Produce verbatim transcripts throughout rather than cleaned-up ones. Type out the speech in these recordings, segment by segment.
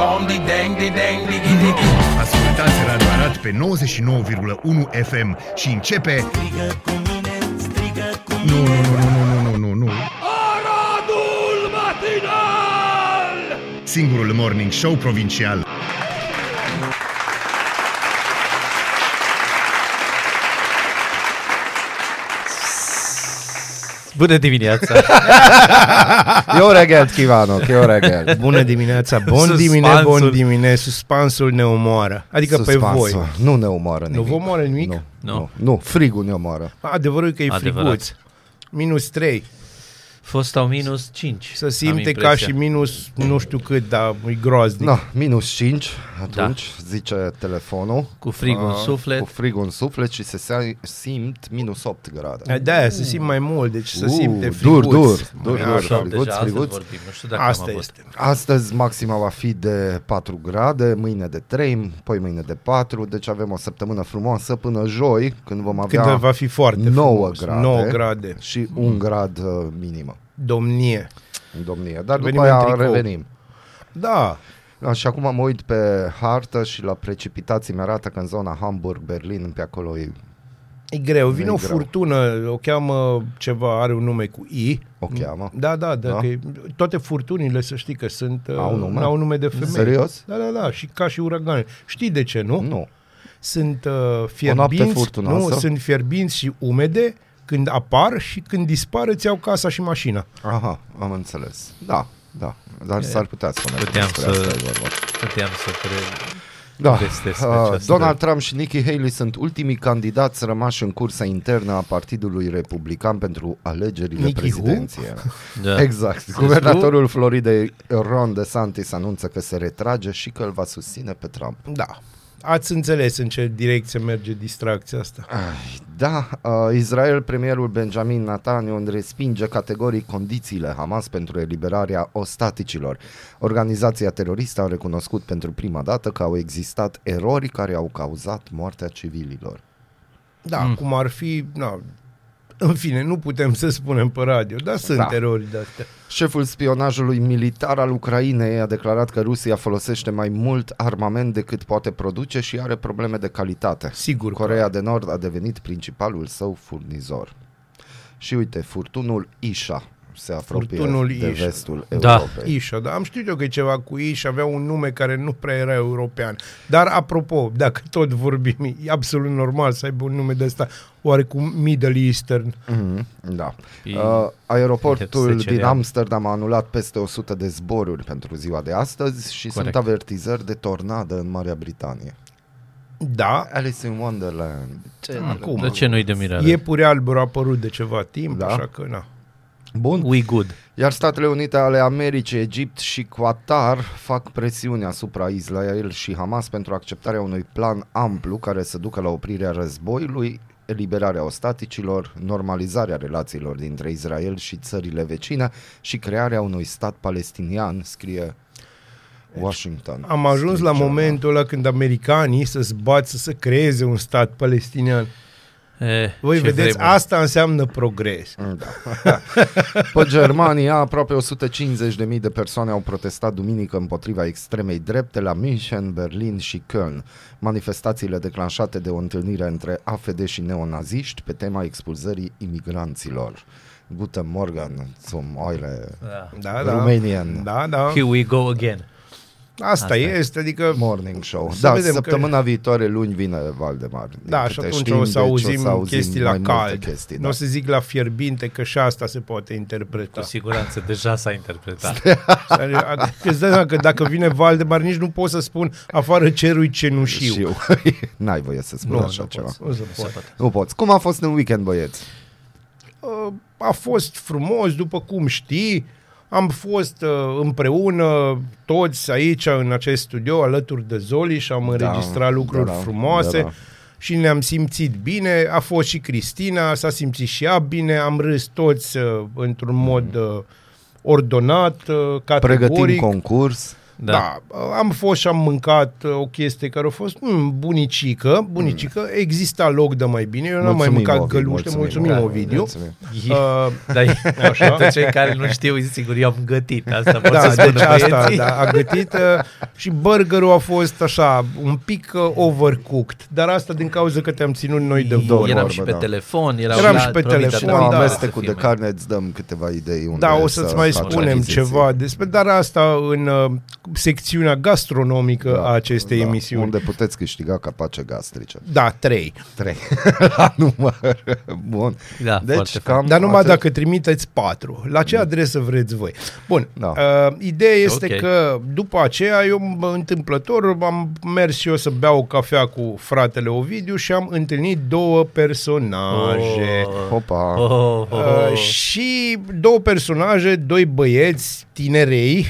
Ascultați Radio Arad pe nouăzeci și nouă virgulă unu F M și începe... Strigă cu mine, strigă cu Nu, nu, nu, nu, nu, nu, nu, nu. Aradul matinal! Singurul morning show provincial. Bună dimineața! Jó reggelt kívánok, jó reggelt! Bună dimineața, bon dimine, bon dimine, suspansul ne omoară. Adică pe voi. Nu ne omoară nimic. Nu vă omoară nimic? Nu, Nu. nu, nu, frigul ne omoară. Adevărul e că e Adevărat. friguț. Minus trei. Fost au minus cinci. Se simte ca și minus nu știu cât, dar e groaznic. No, minus cinci, atunci, da. Zice telefonul. Cu frigul în Ah, suflet. Cu frigul în suflet și se se- simt minus opt grade. De-aia se simt mai mult, deci se Uh, simte dur, friguț. dur, dur, Mai dur. așa. Friguț, Deja astăzi friguț. vorbim. Nu știu dacă Asta am avut. este. Astăzi maxima va fi de patru grade, mâine de trei, poi mâine de patru, deci avem o săptămână frumoasă până joi, când vom avea Când va fi foarte nouă frumos. grade. nouă grade. și un grad uh, minimă Domnie. în domnie. Dar Venim după în aia tricou. revenim. Da. Da, și acum mă uit pe hartă și la precipitații mi-arată că în zona Hamburg, Berlin, pe acolo e, E greu. Vine E o greu. furtună, o cheamă ceva, are un nume cu I. o cheamă. Da, da, da, Da? că e- toate furtunile, să știi că sunt, Au uh, nume? au nume de femei. Serios? Da, da, da, și ca și uragane. Știi de ce, nu? Nu. Sunt uh, noapte fierbinți, furtunoasă? nu, sunt fierbinți și umede când apar și când dispar îți iau casa și mașina. Aha, am înțeles. Da, da. Dar s-ar putea spune. că Puteam despre să- asta e vorba. Puteam să cred. Da. Investesc pe Uh, această- Donald Trump și Nikki Haley sunt ultimii candidați rămași în cursa internă a Partidului Republican pentru alegerile Nikki who? prezidențiale. Da. Exact. Guvernatorul Floridei Ron DeSantis anunță că se retrage și că îl va susține pe Trump. Da. Ați înțeles în ce direcție merge distracția asta. Ai, Da, uh, Israel, premierul Benjamin Netanyahu respinge categoric condițiile Hamas pentru eliberarea ostaticilor. Organizația teroristă a recunoscut pentru prima dată că au existat erori care au cauzat moartea civililor. Da, Mm. cum ar fi... Na, în fine, nu putem să spunem pe radio, dar sunt Da. erori de-astea. Șeful spionajului militar al Ucrainei a declarat că Rusia folosește mai mult armament decât poate produce și are probleme de calitate. Sigur că Coreea de Nord a devenit principalul său furnizor. Și uite, furtunul Isha se apropie Furtunul de Isha. vestul Da. Europei. Isha, da, am știut eu că e ceva cu Isha, avea un nume care nu prea era european. Dar apropo, dacă tot vorbim, e absolut normal să aibă un nume de ăsta, oarecum Middle Eastern. Mhm, da. E- Uh, aeroportul se din cerea. Amsterdam a anulat peste o sută de zboruri pentru ziua de astăzi și Corect. sunt avertizări de tornadă în Marea Britanie. Da, Alice in Wonderland. acum. De ce nu-i de mirare? Iepuri alburi a apărut de ceva timp, Da. așa că na. Bun. We good. Iar Statele Unite ale Americii, Egipt și Qatar fac presiune asupra Israel și Hamas pentru acceptarea unui plan amplu care să ducă la oprirea războiului, eliberarea ostaticilor, normalizarea relațiilor dintre Israel și țările vecine și crearea unui stat palestinian, scrie Washington. Am ajuns la Scrie momentul ăla când americanii să-ți bat să se creeze un stat palestinian. E, Voi ce vedeți, vremuri. asta înseamnă progres. Da. Pe Germania, aproape o sută cincizeci de mii de persoane au protestat duminică împotriva extremei drepte la München, Berlin și Köln. Manifestațiile declanșate de o întâlnire între A F D și neonaziști pe tema expulzării imigranților. Guten Morgen zum eure Da. Da, da. Romanian Da, da. Here we go again. Asta, Asta e. este, adică... morning show. Să Da, vedem săptămâna viitoare, luni, vine Valdemar. Din Da, și câte atunci știm, o să deci auzim chestii la mai multe cald. chestii, Nu da. o să zic la fierbinte, că și asta se poate interpreta. Cu siguranță deja s-a interpretat. Îți dai seama că dacă vine Valdemar, nici nu pot să spun afară cerului cenușiu. Știu. N-ai voie să spui Nu, așa nu ceva. pot, nu se poate. Nu poți. Cum a fost în weekend, băieți? Uh, A fost frumos, după cum știi. Am fost uh, împreună toți aici în acest studio alături de Zoli și am înregistrat lucruri da, da, frumoase. da, da. Și ne-am simțit bine, a fost și Cristina, s-a simțit și ea bine, am râs toți uh, într-un mod uh, ordonat, uh, Pregătim categoric. concurs. Da. Da, am fost și am mâncat o chestie care a fost mm, bunicică, bunicică, mm. exista loc de mai bine, eu n-am mai mâncat Ovid, găluște, mulțumim, mulțumim Ovidiu. Mulțumim. Uh, Da, așa. Pentru cei care nu știu, sigur, eu am gătit asta. Pot da, să spun deci asta, băieții. da, a gătit uh, și burgerul a fost așa, un pic uh, overcooked, dar asta din cauza că te-am ținut noi de Două vorbă. Eram vorbă, și pe da. telefon. Erau Eram la și pe Provincia telefon, de Da, da, amestecul să de fie carne îți dăm câteva idei unde Da, o să-ți mai facem spunem achiziții. ceva despre, dar asta în uh, secțiunea gastronomică Da, a acestei da, emisiuni. unde puteți câștiga capace gastrice. Da, trei. Trei. La număr. Bun. Da, Deci foarte cam Dar numai atât. dacă trimiteți patru. La ce adresă vreți voi? Bun, Da. uh, ideea este Ok. că după aceea eu mă- întâmplător am mers și eu să beau o cafea cu fratele Ovidiu și am întâlnit două personaje. Oh, Hopa. oh, oh, oh. Uh, și două personaje, doi băieți tinerei.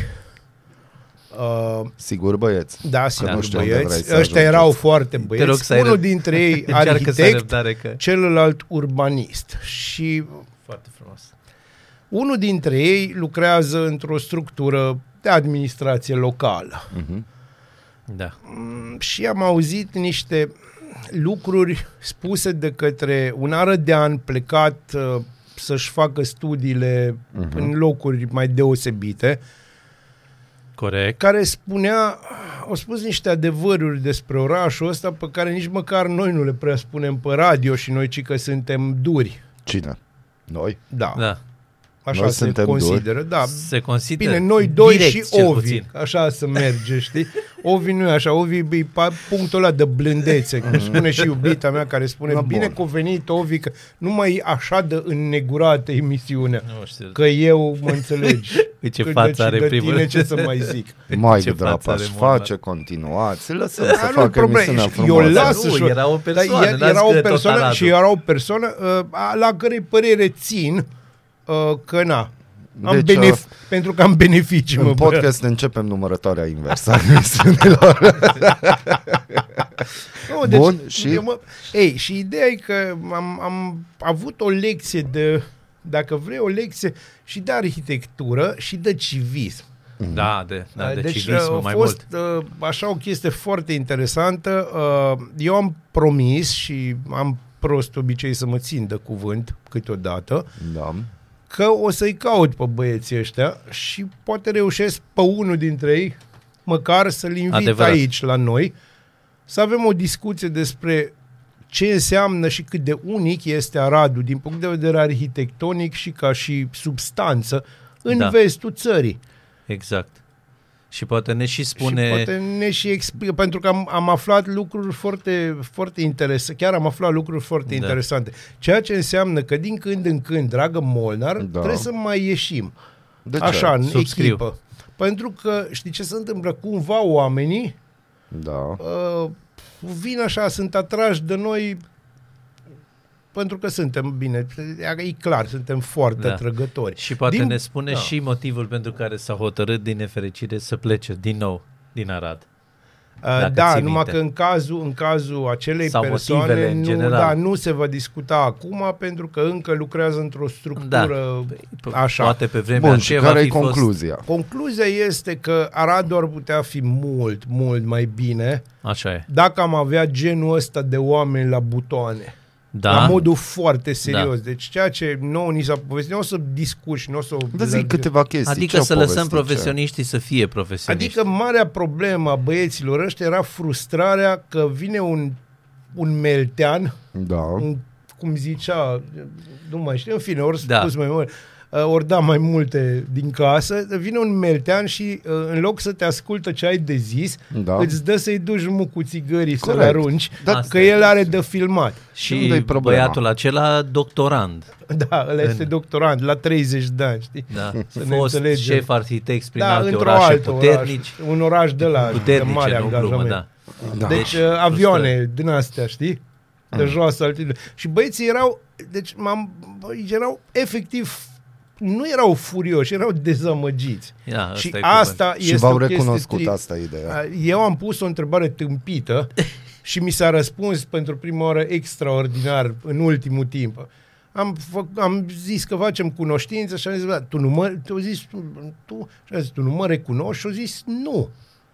Uh, Sigur, băieți. da, nu sigur, știu unde vrei băieți. să Ăștia ajungeți. erau foarte Te băieți. rog să ai Unul răb- dintre ei Încearcă să ai arhitect, răbdare că... celălalt urbanist. Și Foarte frumos. unul dintre ei lucrează într-o structură de administrație locală. Mhm. Da. Și am auzit niște lucruri spuse de către un arădean plecat uh, să-și facă studiile Mhm. în locuri mai deosebite, Corect. care spunea, au spus niște adevăruri despre orașul ăsta pe care nici măcar noi nu le prea spunem pe radio și noi ci că suntem duri. Cine? Noi? Da, Da. așa Noi se suntem consideră. Da. Se consideră Bine, noi doi direct, și cel Ovi, puțin. așa să merge, știi? Ovi nu e așa, Ovi e pa- punctul ăla de blândețe, cum spune și iubita mea care spune, Da, bine bun. că a venit Ovi, că nu mai e așa de înnegurată emisiunea, Nu știu. că eu mă înțelegi. Uite ce Că față de, are de primul. tine ce să mai zic. Mai Ce de drapaș față are face, Monar. continuați, lăsăm Da, să nu-i facă probleme. emisiunea Și eu frumoasă. las Nu, și- era o Dar persoană, e- n-ați era o că tot persoană Aradul. și era o persoană uh, a- la cărei părere țin uh, că na, am Deci, benef- uh, pentru că am beneficii. În mă, bă. podcast începem numărătoarea inversă a emisiunilor. Nu, deci, Bun, și? eu Mă, ei, și ideea e că am, am avut o lecție de, dacă vrei, o lecție și de arhitectură și de civism. Da, de, da, de deci civism a mai fost mult. uh, așa o chestie foarte interesantă. Uh, eu am promis și am prost obicei să mă țin de cuvânt câteodată, Da. că o să-i caut pe băieții ăștia și poate reușesc pe unul dintre ei măcar să-l invit Adevărat. aici la noi, să avem o discuție despre ce înseamnă și cât de unic este Aradul din punct de vedere arhitectonic și ca și substanță în Da. vestul țării. Exact. Și poate ne și Și spune... poate ne și explică, pentru că am, am aflat lucruri foarte, foarte interesante, chiar am aflat lucruri foarte Da. interesante. Ceea ce înseamnă că din când în când, dragă Molnar, Da. trebuie să mai ieșim. De ce? Așa, în Subscriu. echipă. Pentru că, știi ce se întâmplă? Cumva oamenii Da. uh, vin așa, sunt atrași de noi pentru că suntem, bine, e clar, suntem foarte Da. atrăgători. Și poate Din- ne spune da. și motivul pentru care s-a hotărât din nefericire să plece din nou din Arad. Uh, Dacă da, ții numai minte. că în cazul, în cazul acelei Sau persoane motivele în nu, general. da, nu se va discuta acum pentru că încă lucrează într-o structură Da. așa. Poate pe vremea Bun, și aceea care va e fi fost... concluzia? Concluzia este că Aradul ar putea fi mult, mult mai bine Așa e. dacă am avea genul ăsta de oameni la butoane. Da. La modul foarte serios. Da. Deci ceea ce nouă ni s-a povestit, nu o să discuși, nu o să... Vă zic câteva chestii. Adică Ce-au să lăsăm povestit, ce? profesioniștii să fie profesioniști. Adică marea problemă a băieților ăștia era frustrarea că vine un, un meltean, Da. un, cum zicea, nu mai știu, în fine, ori Da. spus mai mult, ori da mai multe din casă, vine un meltean și în loc să te ascultă ce ai de zis, Da. îți dă să-i duci jumul cu țigării să le Corect. arunci, Dar Asta că e. el are de filmat. Și unde-i problema? băiatul acela doctorand. Da, ăla este doctorant, la treizeci de ani, știi? Da. Să ne Fost înțelegem. șef arhitect prin Da, alte într-o orașe altă puternici. oraș, un oraș de la de Puternice, mare nu glumă, angajament. da. Da. Deci uh, avioane din astea, știi? De joasă altitudine. Și băieții erau, deci m-am, băi, erau efectiv, nu erau furioși, erau dezamăgiți. Ia, asta Și e asta Și este v-au o chestie recunoscut tri- asta ideea. Eu am pus o întrebare tâmpită și mi s-a răspuns pentru prima oară extraordinar în ultimul timp. am, fă, am zis că facem cunoștință și am zis, tu nu mă, tu zis, tu, tu, și am zis, tu nu mă recunoști? Și a zis, nu.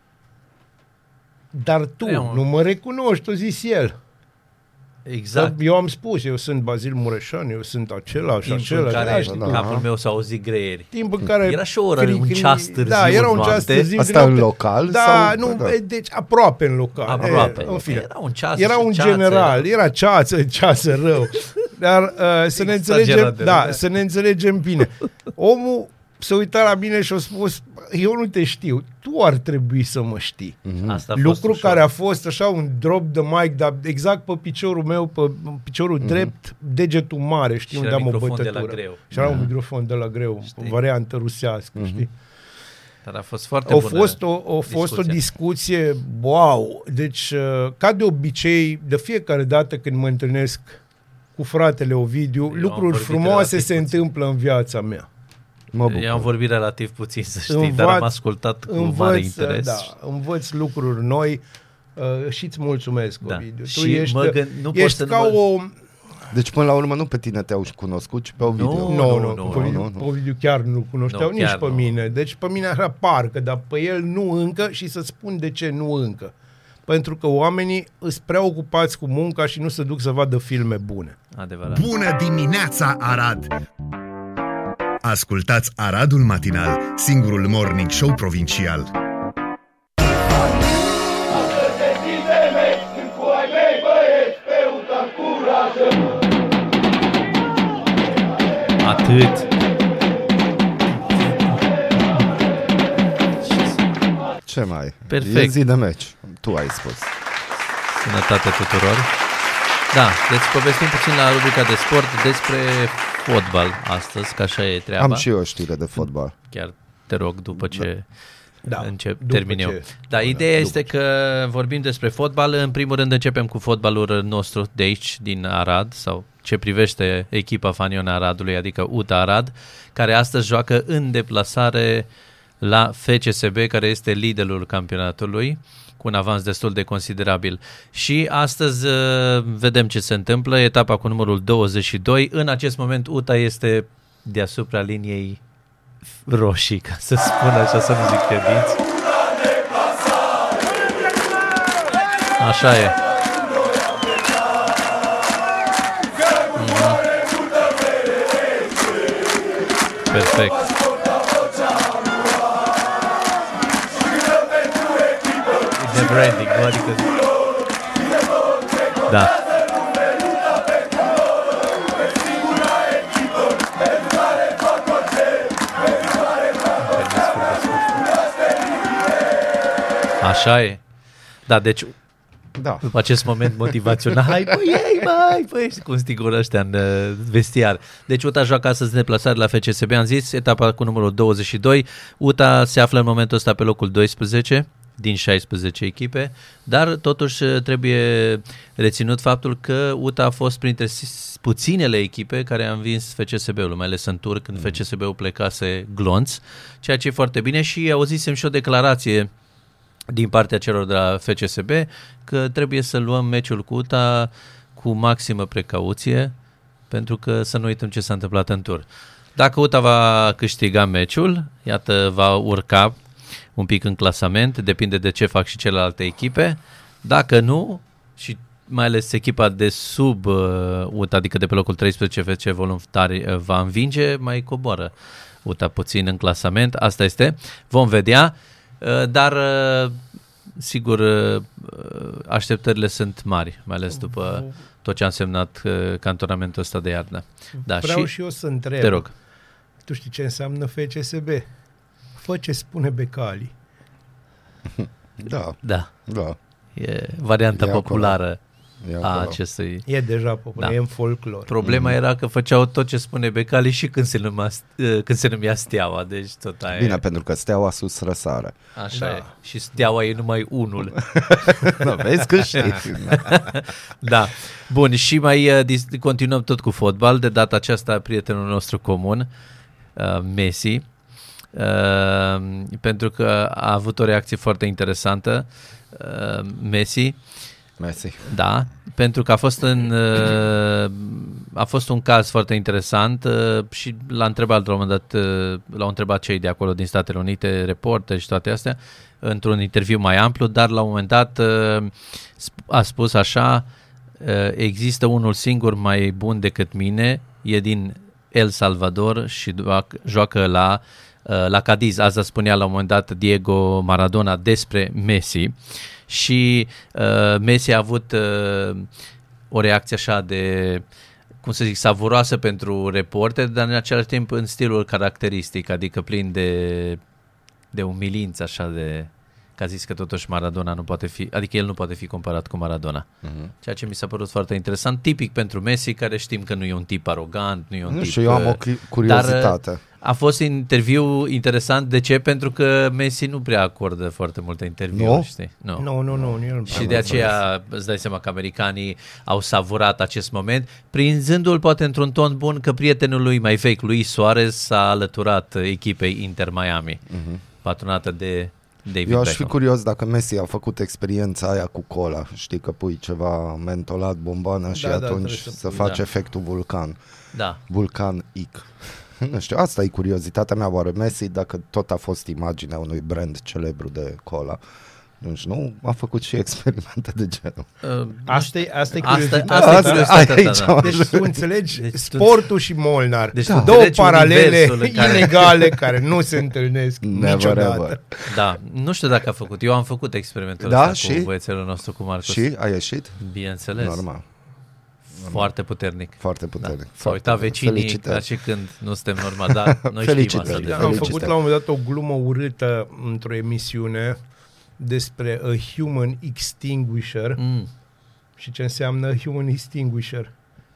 Dar tu Eu, nu mă recunoști, a zis el. Exact. Eu am spus, eu sunt Bazil Mureșan, eu sunt acela și Timpul în acela. care Da, în da. capul meu s-au auzit greieri. Timp în care Era și o oră, un ceas târziu Da, era un ceas noapte. târziu. Asta în local? Da, sau, nu, da. deci aproape în local. Aproape. E, în fine. Era un ceas Era și un ceață, general, era ceață, ceață rău. Dar uh, să ne înțelegem, Exagerat de da, rău. să ne înțelegem bine. Omul s-a uitat la mine și a spus, eu nu te știu, tu ar trebui să mă știi. Asta a fost Lucru ușor. care a fost așa un drop de mic, dar exact pe piciorul meu, pe piciorul mm-hmm. drept, degetul mare, știi, Și unde era am o microfon de bătătură. la greu. Și era un microfon de la greu, Știi. o variantă rusească, mm-hmm. știi? Dar a fost foarte A bună fost, o, a fost o discuție, wow! Deci, uh, ca de obicei, de fiecare dată când mă întâlnesc cu fratele Ovidiu, Eu am lucruri vorbit frumoase relativ se puțin. întâmplă în viața mea. Mă bucur. Eu am vorbit relativ puțin, să știi, Învaț- dar am ascultat cu învăț, mare interes. Da, învăț lucruri noi uh, și îți mulțumesc, Da. Ovidiu. Tu Și ești, mă gând- nu pot ești să nu ca mă- o... Deci până la urmă nu pe tine te-au cunoscut, ci pe Ovidiu. Nu, Nu, nu, nu, pe Ovidiu, nu, nu. pe Ovidiu chiar nu cunoșteau Nu, nici chiar pe nu. mine. Deci pe mine așa parcă, dar pe el nu încă și să spun de ce nu încă. Pentru că oamenii îs prea ocupați cu munca și nu se duc să vadă filme bune. Adevărat. Bună dimineața, Arad! Ascultați Aradul Matinal, singurul morning show provincial. Atât. Ce mai? Perfect. E zi de meci. Tu ai spus. Sănătate tuturor. Da, deci povestim puțin la rubrica de sport despre fotbal astăzi, că așa e treaba. Am și eu o știre de fotbal. Chiar te rog, după ce Da, încep, după termin ce- eu. Da, ideea după este că vorbim despre fotbal. În primul rând începem cu fotbalul nostru de aici, din Arad, sau ce privește echipa Fanion Aradului, adică U T A Arad, care astăzi joacă în deplasare la F C S B, care este liderul campionatului, cu un avans destul de considerabil. Și astăzi uh, vedem ce se întâmplă, etapa cu numărul douăzeci și doi. În acest moment U T A este deasupra liniei roșii, ca să spun așa, să nu zic credinți. Așa e. Mhm. Perfect. E de branding, nu? Adică... Da. Așa e. Da, deci Da. după acest moment motivațional, hai băi, ei, mai, băi, cum stigură ăștia în uh, vestiar. Deci U T A joacă astăzi în deplasare la F C S B, am zis, etapa cu numărul douăzeci și doi. U T A se află în momentul ăsta pe locul doisprezece din șaisprezece echipe, dar totuși trebuie reținut faptul că U T A a fost printre puținele echipe care a învins F C S B-ul, mai ales în tur, când F C S B-ul plecase glonț, ceea ce e foarte bine. Și auzisem și o declarație din partea celor de la F C S B că trebuie să luăm meciul cu U T A cu maximă precauție, pentru că să nu uităm ce s-a întâmplat în tur. Dacă U T A va câștiga meciul, iată, va urca un pic în clasament, depinde de ce fac și celelalte echipe. Dacă nu, și mai ales echipa de sub uh, U T A, adică de pe locul treisprezece, F C Voluntari uh, va învinge, mai coboară U T A puțin în clasament. Asta este, vom vedea. Uh, dar uh, sigur uh, așteptările sunt mari, mai ales după tot ce a însemnat uh, cantonamentul ăsta de iarnă. Da, Vreau și, și eu să întreb. te rog. Tu știi ce înseamnă F C S B? Fă ce spune Becali. Da. Da, Da. e varianta E acolo. populară E a acolo. acestui. E deja popular, Da. e în folclor. Problema era că făceau tot ce spune Becali și când se numea, când se numea Steaua, deci tot aia Bine, e. pentru că Steaua sus răsare. Așa Da. e. Și Steaua e numai unul. Da, vezi că știi. Da. Bun, și mai uh, dis- continuăm tot cu fotbal, de data aceasta prietenul nostru comun, uh, Messi, uh, pentru că a avut o reacție foarte interesantă, uh, Messi, Messi. Da, pentru că a fost în uh, a fost un caz foarte interesant uh, și l-a întrebat la un moment dat, uh, l-au întrebat cei de acolo din Statele Unite, reporteri și toate astea, într-un interviu mai amplu, dar la un moment dat uh, a spus așa, uh, există unul singur mai bun decât mine, e din El Salvador și joacă la uh, la Cadiz. Asta spunea la un moment dat Diego Maradona despre Messi. Și uh, Messi a avut uh, o reacție așa de, cum să zic, savuroasă pentru reporter, dar în același timp în stilul caracteristic, adică plin de, de umilință, așa de, că a zis că totuși Maradona nu poate fi, adică el nu poate fi comparat cu Maradona. Uh-huh. Ceea ce mi s-a părut foarte interesant, tipic pentru Messi, care știm că nu e un tip arogant, nu e un nu tip... știu, eu am o curiozitate. Dar, a fost interviu interesant. De ce? Pentru că Messi nu prea acordă foarte multe interviuri, nu? știi? No. Nu, nu, nu. nu și de aceea îți dai seama că americanii au savurat acest moment, prinzându-l poate într-un ton bun că prietenul lui mai vechi, Luis Suarez, s-a alăturat echipei Inter Miami, uh-huh. patronată de David Eu aș Beckham. fi curios dacă Messi a făcut experiența aia cu cola. Știi că pui ceva mentolat, bombană și da, atunci da, să pui, faci da. efectul vulcan. Da. Vulcanic. Nu știu, asta e curiozitatea mea, oare Messi, dacă tot a fost imaginea unui brand celebru de cola, deci nu a făcut și experimente de genul. Uh, Asta e, asta e Asta- curiozitatea. asta e Asta- curiozitatea aici ta, da. am- Deci tu înțelegi Deci tu- sportul și Molnar. Deci Da. tu Două înțelegi paralele universul în care- inegale care nu se întâlnesc Never niciodată. ever. Da, nu știu dacă a făcut. Eu am făcut experimentul Da, ăsta și? cu băiețelul nostru, cu Marcus. Și a ieșit? Bineînțeles. Normal. Foarte puternic. Foarte puternic. Da. S-au Foarte uitat bine. vecinii Felicitări. ca și când nu suntem normali, dar noi știm Felicitări. asta. Da, deja. am Felicitări. făcut la un moment dat o glumă urâtă într-o emisiune despre a human extinguisher. Mm. Și ce înseamnă human extinguisher?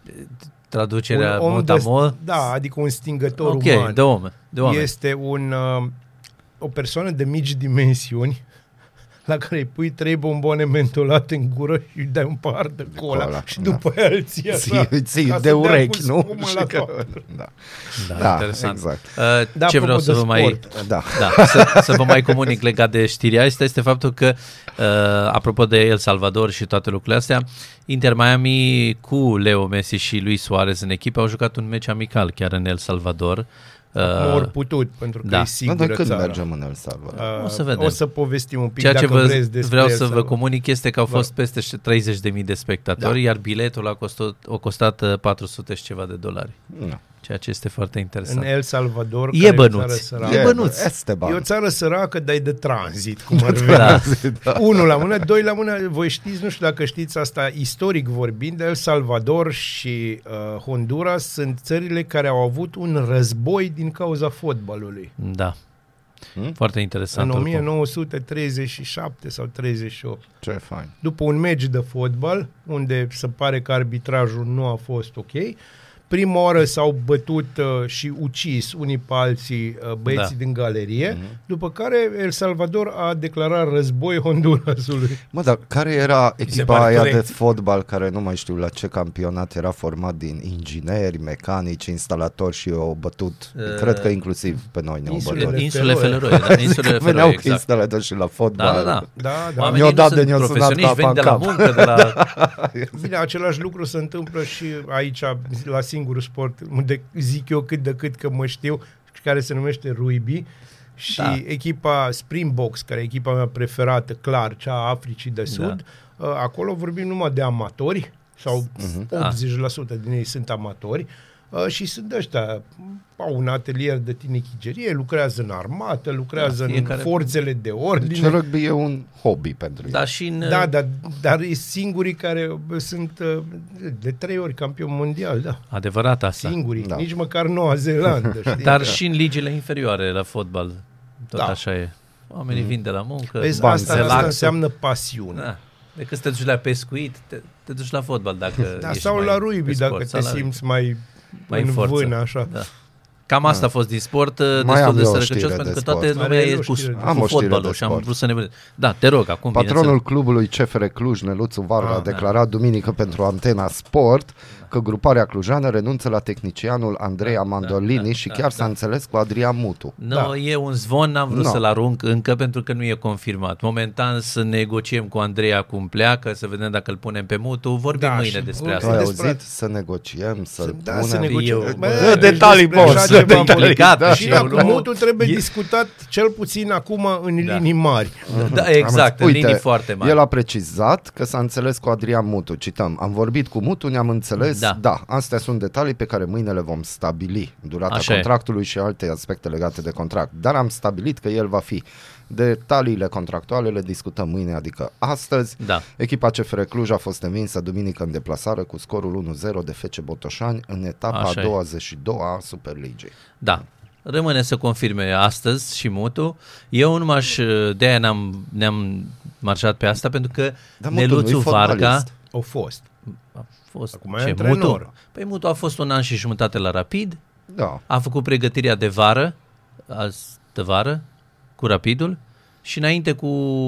Traducerea Un om mot-a-mot. de, da, adică un stingător Ok, uman. de om. De oameni. Este un, uh, o persoană de mici dimensiuni la care îi pui trei bomboane mentolate în gură și îi dai un pahar de cola, cola, și da. după aia îl ții așa, Ții, ții ca să de dea urechi, cu nu? spumă Și la că- toată. da. Da, Da, interesant. exact. Uh, Da, ce vreau apropo să de vă mai... sport. Da. Da, să, să vă mai comunic legat de știrea asta este faptul că, uh, apropo de El Salvador și toate lucrurile astea, Inter Miami cu Leo Messi și Luis Suarez în echipă au jucat un meci amical chiar în El Salvador. Nu ori putut, pentru că da. e Dar sigură noi când țara. mergem în El Salvador? Uh, O să vedem. O să povestim un pic Ceea ce dacă vă, vreți despre vreau El să vă Salvador. comunic este că au Vă. fost peste treizeci de mii de spectatori, Da. iar biletul a costat, a costat uh, patru sute și ceva de dolari, Nu. ceea ce este foarte În interesant. El Salvador, E care e o bănuț. țară săracă. E bănuț. Esteban. E o țară săracă, dar e de tranzit, cum ar veni. Da. Unul la mână, doi la mână, voi știți, nu știu dacă știți asta, istoric vorbind, El Salvador și uh, Honduras sunt țările care au avut un război din cauza fotbalului. Da. Hmm? Foarte interesant. În oricum. o mie nouă sute treizeci și șapte sau treizeci și opt. Ce fain. După un meci de fotbal, unde se pare că arbitrajul nu a fost ok, prima oară s-au bătut uh, și ucis unii pe alții uh, băieții Da. din galerie, Mhm. după care El Salvador a declarat război Hondurasului. Mă, dar care era se echipa pare aia corect. de fotbal care nu mai știu la ce campionat era format din ingineri, mecanici, instalatori și au bătut, Uh, cred că inclusiv pe noi ne-au Insulele bătut. Insule Feroe. Feroe. Da, Insulele Veneau Feroe, cu exact. instalatori și la fotbal. Da, da, da. Da, da. Oamenii Mi-o nu dat sunt de ne-o sunat profesioniști, ca vin de la pancap. muncă, de la... Bine, același lucru se întâmplă și aici, la singurul sport, unde zic eu cât de cât că mă știu, care se numește rugby, și Da. echipa Springboks, care e echipa mea preferată, clar, cea a Africii de Sud, da. Acolo vorbim numai de amatori, sau Mhm. optzeci la sută din ei sunt amatori, uh, și sunt ăștia, au un atelier de tinichigerie, lucrează în armată, lucrează Da, în fiecare- forțele de Deci ordine. rugby e un hobby pentru ei. Da, și în... Da, dar, dar e singurii care sunt uh, de trei ori campion mondial, da. Adevărat asta. Singurii, Da. nici măcar Noua Zeelandă, știi? Dar Da. și în ligile inferioare la fotbal, tot Da. așa e. Oamenii vin de la muncă, Vezi, bani, asta, se asta laxă. înseamnă pasiune. Da. Decât să te duci la pescuit, te, te duci la fotbal dacă Da, ești sau mai la pe rugby, sport, dacă sau te la rugby. simți mai, Mai în în forță. vână, așa. Da. Cam asta a fost din sport, destul am de eu o sărăcăcios, știre pentru de că toată sport. lumea Are e el o cu, știre de cu Am o știre fotbalul de și am sport. vrut să ne... Da, te rog, acum Patronul clubului C F R Cluj, Neluțu Varga, Ah, a declarat duminică pentru Antena Sport că gruparea clujană renunță la tehnicianul Andrei Da, Amandolini da, și da, chiar da, s-a da. înțeles cu Adrian Mutu. Nu, Da. e un zvon, n-am vrut No. să-l arunc încă pentru că nu e confirmat. Momentan să negociem cu Andreea cum pleacă, să vedem dacă îl punem pe Mutu. Vorbim Da, mâine și despre vorbim Tu asta. ai despre- auzit? Să negociem, să-l Da, punem. să negociem. Eu- Bă, Dă deci detalii, despre boss, așa dă ceva detalii. politic. Da, Și și dacă eu- mutul trebuie e- discutat cel puțin acum în Da. linii mari. Da, exact, în Uite, linii foarte mari. el a precizat că s-a înțeles cu Adrian Mutu. Cităm, am vorbit cu Mutu, ne-am înțeles. Da. Da, astea sunt detalii pe care mâine le vom stabili. Durata Așa e. contractului și alte aspecte legate de contract. Dar am stabilit că el va fi. Detaliile contractuale le discutăm mâine, adică astăzi. Da. Echipa C F R Cluj a fost învinsă duminică în deplasare cu scorul unu zero de F C Botoșani în etapa Așa a e. douăzeci și doua a Superligii. Da. Rămâne să confirme astăzi și Mutu. Eu nu m-aș, de-aia n-am, ne-am marșat pe asta, pentru că Dar Mutu Neluțu nu-i Varga fotbalist. Au fost. a fost Acum e ce, antrenor. Mutu? Păi Mutu a fost un an și jumătate la Rapid, Da. a făcut pregătirea de vară, azi de vară, cu Rapidul, și înainte cu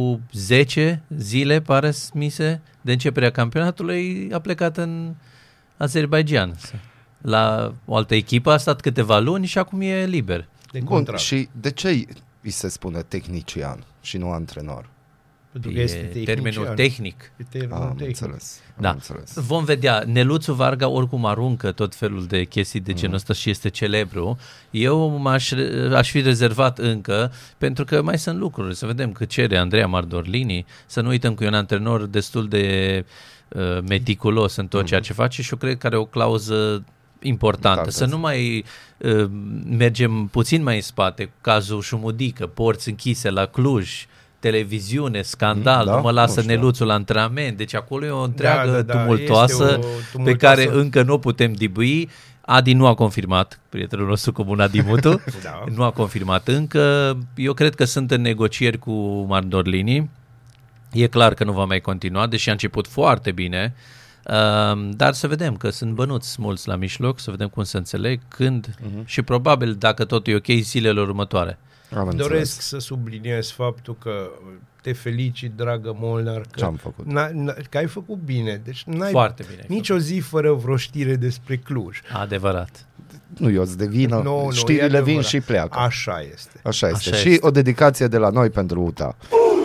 zece zile, pare mise, de începerea campionatului, a plecat în Azerbaijan. La o altă echipă, a stat câteva luni și acum e liber. De Bun, contract. și de ce îi se spune tehnician și nu antrenor? Pentru că E este tehnician. termenul tehnic. E termenul Am tehnic. înțeles. Am Da. înțeles. Vom vedea. Neluțu Varga oricum aruncă tot felul de chestii de genul ăsta și este celebru. Eu m-aș, aș fi rezervat încă, pentru că mai sunt lucruri. Să vedem cât cere Andreea Mardorlini. Să nu uităm că e un antrenor destul de uh, meticulos în tot ceea ce face și eu cred că are o clauză importantă. Da, Să da. nu mai uh, mergem puțin mai în spate. Cazul Șumudică, porți închise la Cluj, televiziune, scandal, Da? nu mă lasă Nu știu. Neluțul la antrenament. Deci acolo e o întreagă Da, da, da, tumultoasă este o pe tumultoasă. care încă nu o putem dibui. Adi nu a confirmat, prietenul nostru comun Adi Mutu, Da. nu a confirmat încă. Eu cred că sunt în negocieri cu Mardorlini. E clar că nu va mai continua, deși a început foarte bine. Uh, dar să vedem că sunt bănuți mulți la mijloc, să vedem cum se înțeleg, când uh-huh. și probabil, dacă totul e ok, zilele următoare. Am înțeles. Doresc să subliniez faptul că te felicit, dragă Molnar, că, Ce-am făcut? n-a, n-a, că ai făcut bine. Deci n-ai Foarte bine ai nici o zi fără vreo știre despre Cluj. Adevărat. Nu, eu îți de vină, Nu, nu, e știrile vin adevărat. și pleacă. Așa este. Așa este. Așa și este. o dedicație de la noi pentru U T A.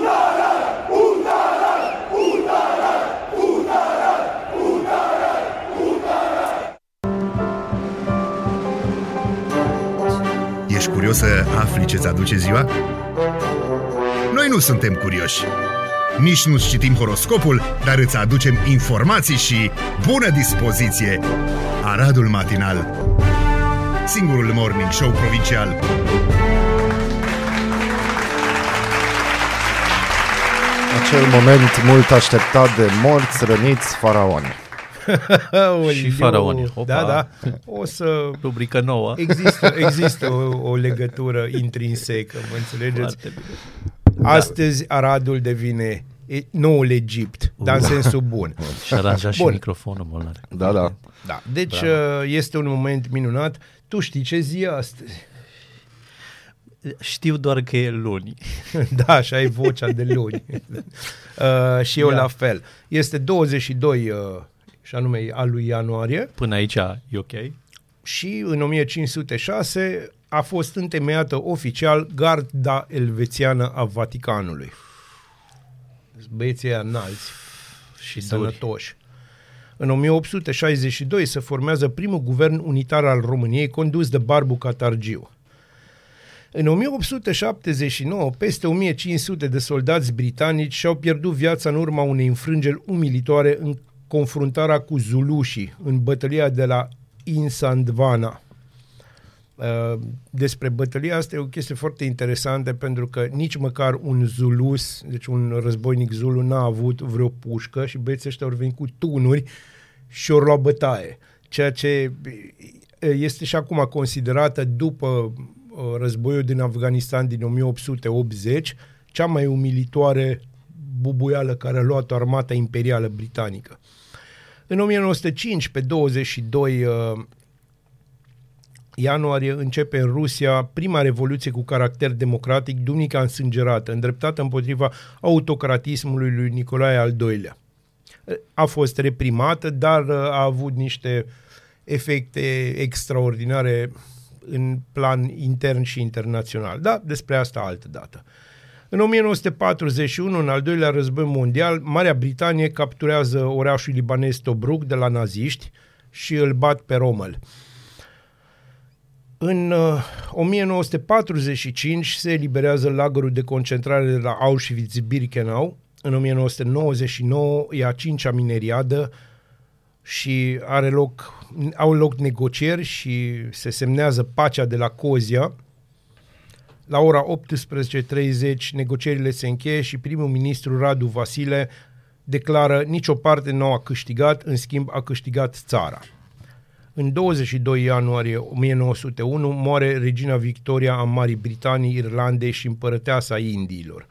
Ești curios să afli ce-ți aduce ziua? Noi nu suntem curioși. Nici nu citim horoscopul, dar îți aducem informații și bună dispoziție. Aradul Matinal, singurul morning show provincial. Acel moment mult așteptat de morți, răniți, faraoni. Aoleu. faraoni. Opa. Da, da. O să... Rubrică nouă. Există, există o, o legătură intrinsecă, mă înțelegeți? Foarte bine. Astăzi Aradul devine e, noul Egipt, dar în sensul bun. Și aranja și Bun. microfonul, Molnar. Da, da. Da. Deci uh, este un moment minunat. Tu știi ce zi e astăzi? Știu doar că e luni. Da, așa ai vocea de luni. uh, și eu Da. la fel. Este douăzeci și doi, uh, și anume al lui ianuarie, Până aici e ok. și în o mie cinci sute șase a fost întemeiată oficial Garda Elvețiană a Vaticanului. Băieții ăia înalți și duri. sănătoși. În o mie opt sute șaizeci și doi se formează primul guvern unitar al României, condus de Barbu Catargiu. În o mie opt sute șaptezeci și nouă, peste o mie cinci sute de soldați britanici și-au pierdut viața în urma unei înfrângeri umilitoare în confruntarea cu zulușii, în bătălia de la Insandvana. Despre bătălia asta e o chestie foarte interesantă, pentru că nici măcar un zulus, deci un războinic zulu, n-a avut vreo pușcă și băieții ăștia au venit cu tunuri și au luat bătaie. Ceea ce este și acum considerată, după războiul din Afganistan din o mie opt sute optzeci, cea mai umilitoare bubuială care a luat armata imperială britanică. În o mie nouă sute cinci, pe douăzeci și doi ianuarie, începe în Rusia prima revoluție cu caracter democratic, Dumica însângerată, îndreptată împotriva autocratismului lui Nicolae al doilea. A fost reprimată, dar a avut niște efecte extraordinare în plan intern și internațional. Da, despre asta altă dată. În o mie nouă sute patruzeci și unu, în al doilea război mondial, Marea Britanie capturează orașul libanez Tobruk de la naziști și îl bat pe Rommel. În uh, o mie nouă sute patruzeci și cinci se eliberează lagărul de concentrare de la Auschwitz-Birkenau. În o mie nouă sute nouăzeci și nouă e a cincea mineriadă și are loc, au loc negocieri și se semnează pacea de la Cozia. La ora optsprezece treizeci negocierile se încheie și primul ministru Radu Vasile declară: nicio parte nu a câștigat, în schimb a câștigat țara. În douăzeci și doi ianuarie o mie nouă sute unu moare regina Victoria a Marii Britanii, Irlandei și împărăteasa Indiilor.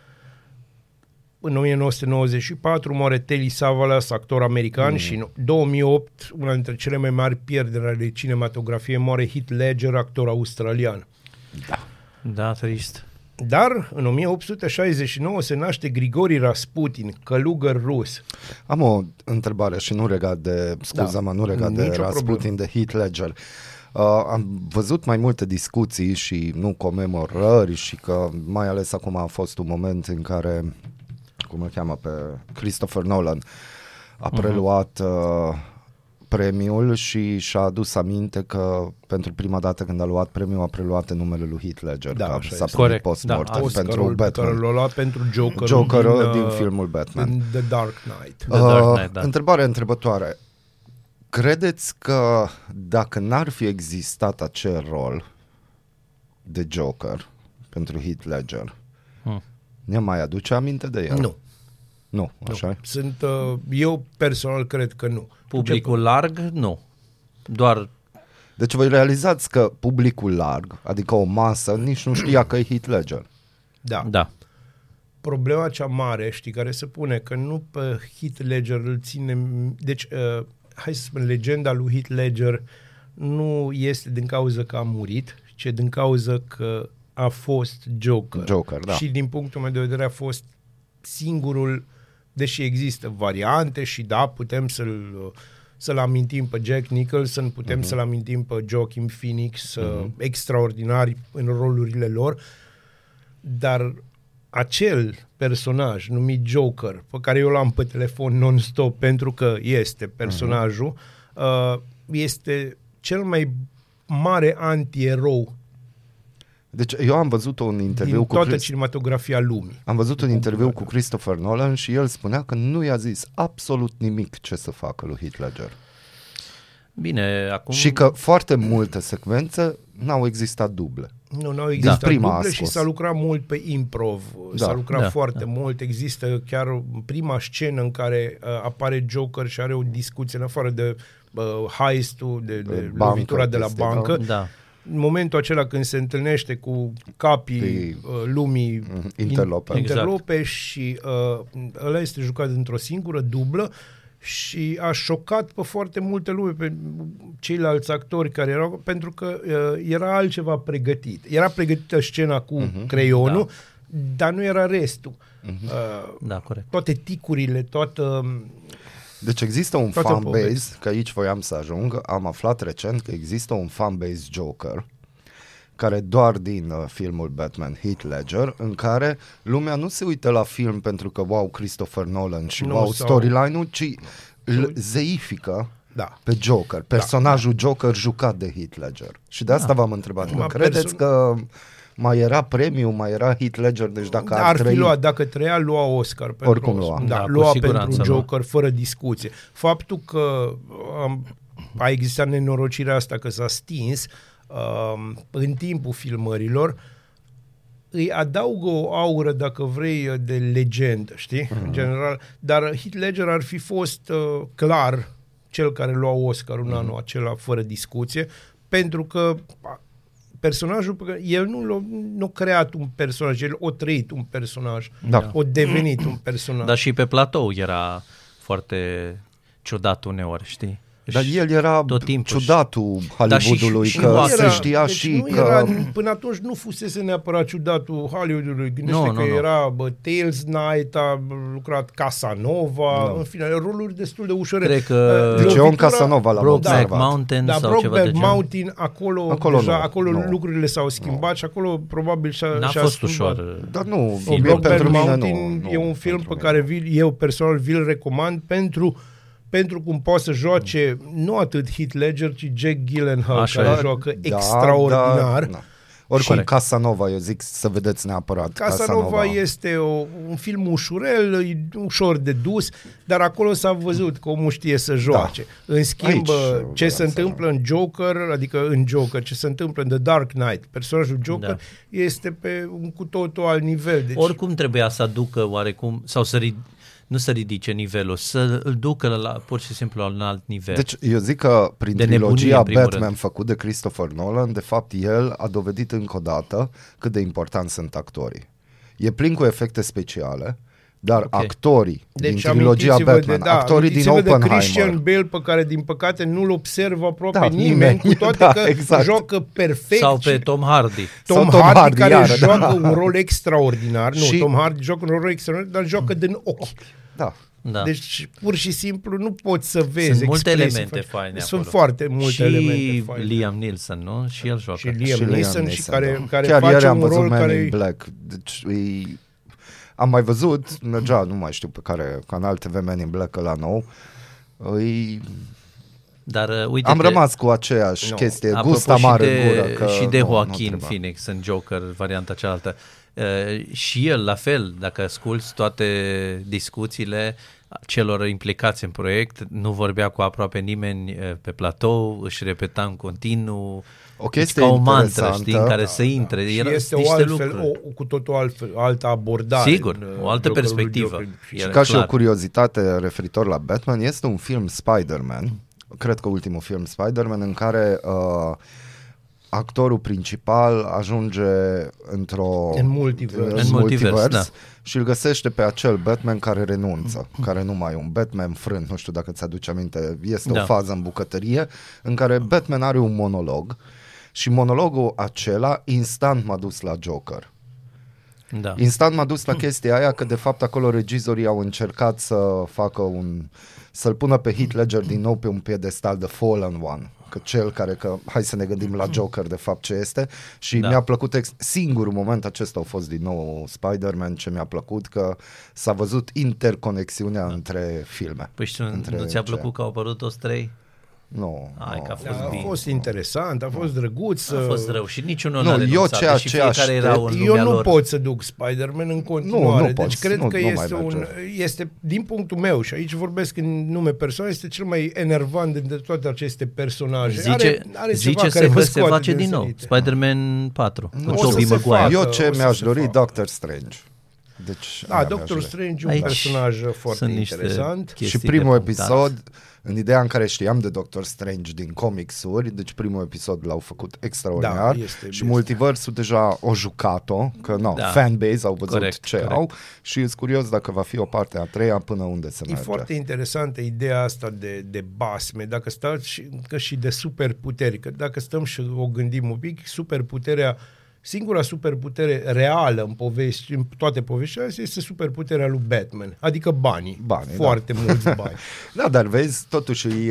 În o mie nouă sute nouăzeci și patru moare Telly Savalas, actor american, mm. și în două mii opt, una dintre cele mai mari pierderi ale cinematografiei, moare Heath Ledger, actor australian. Da. Da, trist. Dar în o mie opt sute șaizeci și nouă se naște Grigori Rasputin, călugăr rus. Am o întrebare și nu legat de, scuza-mă, da, nu legat de Rasputin, problemă. De Heath Ledger. Uh, am văzut mai multe discuții și nu comemorări și că mai ales acum a fost un moment în care, cum îl cheamă pe Christopher Nolan, a preluat uh, premiul și și-a adus aminte că pentru prima dată când a luat premiul a preluat în numele lui Heath Ledger, da, că s-a primit post-mortem da, pentru Batman. L-a luat pentru Joker, Joker din, din, din filmul Batman. Din The Dark Knight. The Dark Knight, da. Uh, întrebare întrebătoare. Credeți că dacă n-ar fi existat acel rol de Joker pentru Heath Ledger, hmm. ne mai aduce aminte de el? Nu. Nu, așa nu. Sunt, uh, eu personal cred că nu. Publicul larg, nu. Doar... Deci voi realizați că publicul larg, adică o masă, nici nu știa că e Heath Ledger. Da. Da. Problema cea mare, știi, care se pune, că nu pe Heath Ledger îl ține... Deci, uh, hai să spun, legenda lui Heath Ledger nu este din cauza că a murit, ci din cauza că a fost Joker. Joker, da. Și din punctul meu de vedere a fost singurul, deși există variante și da, putem să-l, să-l amintim pe Jack Nicholson, putem uh-huh. să-l amintim pe Joaquin Phoenix, uh-huh. extraordinari în rolurile lor, dar acel personaj numit Joker, pe care eu l-am pe telefon non-stop pentru că este personajul, uh-huh. uh, este cel mai mare anti-erou. Deci eu am văzut un interviu din cu toată Chris... cinematografia lumii. Am văzut un interviu cu Christopher Nolan și el spunea că nu i-a zis absolut nimic ce să facă lui Heath Ledger. Bine, acum... Și că foarte multe secvențe n-au existat duble. Nu, n-au existat da. Prima duble și s-a lucrat mult pe improv. Da. S-a lucrat da, foarte da. mult. Există chiar prima scenă în care uh, apare Joker și are o discuție în afară de uh, heist-ul, de, de bancă, lovitura de la bancă. Da. În momentul acela când se întâlnește cu capii uh, lumii interlope, interlope exact. Și uh, ăla este jucat într-o singură dublă și a șocat pe foarte multe lume, pe ceilalți actori care erau, pentru că uh, era altceva pregătit. Era pregătită scena cu uh-huh. creionul, da. Dar nu era restul. Uh-huh. Uh, da, corect. Toate ticurile, toată... Deci există un fanbase, că aici voiam să ajung, am aflat recent că există un fanbase Joker, care doar din uh, filmul Batman, Heath Ledger, în care lumea nu se uită la film pentru că wow, Christopher Nolan și nu, wow, sau... storyline-ul, ci îl zeifică da. Pe Joker, personajul da. Joker jucat de Heath Ledger. Și de asta da. V-am întrebat, că credeți perso- că mai era premiu, mai era Heath Ledger, deci dacă ar, ar fi trăi... luat, dacă trăia, lua Oscar pentru oricum lua. Da, da, lua pentru Joker, lua. Fără discuție. Faptul că um, a existat nenorocirea asta că s-a stins um, în timpul filmărilor, îi adaugă o aură, dacă vrei, de legendă, știi? Mm-hmm. În general. Dar Heath Ledger ar fi fost uh, clar cel care lua Oscar în mm-hmm. anul acela, fără discuție, pentru că personajul pe care el nu l-a nu creat un personaj, el a trăit un personaj, da. A devenit un personaj. Dar și pe platou era foarte ciudat uneori, știi? Dar el era tot timpul. ciudatul Hollywoodului, și- că și se era- știa deci și nu că... era, până atunci nu fusese neapărat ciudatul Hollywoodului. Gândește Nu, că nu, nu. era bă, Tales Night, a lucrat Casanova, Nu. în fine, roluri destul de ușoare. Cred că- Uh, Deci eu în lovitura- Casanova l-am Brokeback observat. Mountain Da, sau ceva de Brokeback genul. Mountain, acolo, Acolo deja, nu, acolo nu. lucrurile s-au schimbat și acolo probabil și-a, N-a și-a fost schimbat. ușor. Dar nu, Film. bine, Brokeback pentru mine Mountain nu. e nu, un film pentru pe mine. care vi, eu personal vi-l recomand pentru pentru cum poate să joace nu atât Heath Ledger, ci Jack Gyllenhaal, Așa care e. joacă Da, extraordinar. da, da. Oricum, Corect. Casanova, eu zic să vedeți neapărat. Casanova este o, un film ușurel, e ușor de dus, dar acolo s-a văzut că omul știe să joace. Da. În schimb, Aici, ce vreau se să- întâmplă în Joker, adică în Joker, ce se întâmplă în The Dark Knight, personajul Joker, Da. este pe un cu totul alt nivel. Deci, Oricum trebuia să aducă oarecum, sau să rid- nu să ridice nivelul, să îl ducă la pur și simplu la un alt nivel. Deci eu zic că prin De nebunie, trilogia în primul Batman rând. făcut de Christopher Nolan, de fapt el a dovedit încă o dată cât de important sunt actorii. E plin cu efecte speciale, dar Ok. actorii Deci din trilogia amintiți-vă Batman, de, da, actorii din amintiți-vă de Oppenheimer, Christian Bale, pe care din păcate nu-l observă aproape Da, nimeni, nimeni. cu toate Da, că exact. joacă perfect. Sau pe și- Tom Hardy. Tom, Sau Tom Hardy, Hardy, care iară, joacă da. un rol extraordinar. Nu, Și- Tom Hardy joacă un rol extraordinar, dar joacă din ochi. da. Da. Deci, pur și simplu, nu poți să vezi Sunt multe expresii elemente faine. faine Sunt acolo. foarte multe și elemente faine. Liam Neeson, nu? Și el joacă. Și Liam Și Liam Neeson, și Neeson, care, da. care Chiar face ieri am un văzut rol Man care... in Black. Deci, e... Am mai văzut, mergea, nu mai știu pe care canal T V Man in Black ăla nou. E... Dar uh, uite, Am rămas cu aceeași Nu. chestie, apropo gust amar și în de, gură. Că și de nu, nu Joaquin trebuia. Phoenix în Joker, varianta cealaltă. Uh, și el, la fel, dacă asculți toate discuțiile celor implicați în proiect, nu vorbea cu aproape nimeni uh, pe platou, își repeta în continuu, O chestie ca o mantră, interesantă, știi, în care da, să intre. Și Era este o niște altfel, lucruri. o, cu totul altfel, altă abordare. Sigur, în, o altă Jokerul perspectivă. Joker. E Și ca și o clar. curiozitate referitor la Batman, este un film Spider-Man, cred că ultimul film Spider-Man, în care uh, actorul principal ajunge într-o În multivers. În multivers, da. și îl găsește pe acel Batman care renunță, care nu mai e un Batman frânt, nu știu dacă ți-aduce aminte, este Da. o fază în bucătărie în care Batman are un monolog și monologul acela instant m-a dus la Joker. Da. Instant m-a dus la chestia aia că de fapt acolo regizorii au încercat să facă un, să-l pună pe Heath Ledger din nou pe un piedestal de Fallen One, că cel care, că hai să ne gândim la Joker de fapt ce este și Da. mi-a plăcut, ex- singurul moment acesta a fost din nou Spider-Man, ce mi-a plăcut că s-a văzut interconexiunea da. între filme. Păi știu, între nu ți-a ce- plăcut că au apărut toți trei? Nu, Hai nu. că a fost A bine. fost interesant, a fost drăguț. A fost rău și niciunul Nu, n-a eu renunțat, ceea deși ce fiecare aștept- era în Eu lumea nu lor. pot să duc Spider-Man în continuare, Nu, nu deci poți, cred nu- că nu mai este merge. un, este, din punctul meu, și aici vorbesc în nume personal, este cel mai enervant dintre toate aceste personaje. Zice, are, are zice ceva care se, mă se scoate face din din nou. sărite. Spider-Man patru. Nu Cu o să Tobey se Maguire. facă. Eu ce o să mi-aș se dori, facă. Doctor Strange. Deci, Da, aia mi-aș Doctor dori. Strange e un Aici personaj foarte sunt niște interesant. chestii Și de primul punctat. episod, în ideea în care știam de Doctor Strange din comicsuri, deci primul episod l-au făcut extraordinar Da, este- și este. multiversul deja o jucat-o, că nu, Da. fanbase au văzut Corect, ce corect. au și e curios dacă va fi o parte a treia până unde se E merge. foarte interesantă ideea asta de, de basme, dacă stați și, că și de superputeri, că dacă stăm și o gândim un pic, superputerea, singura superputere reală în, povești, în toate poveștile astea este superputerea lui Batman, adică banii, Banii, foarte da. mulți bani. Da, dar vezi, totuși uh,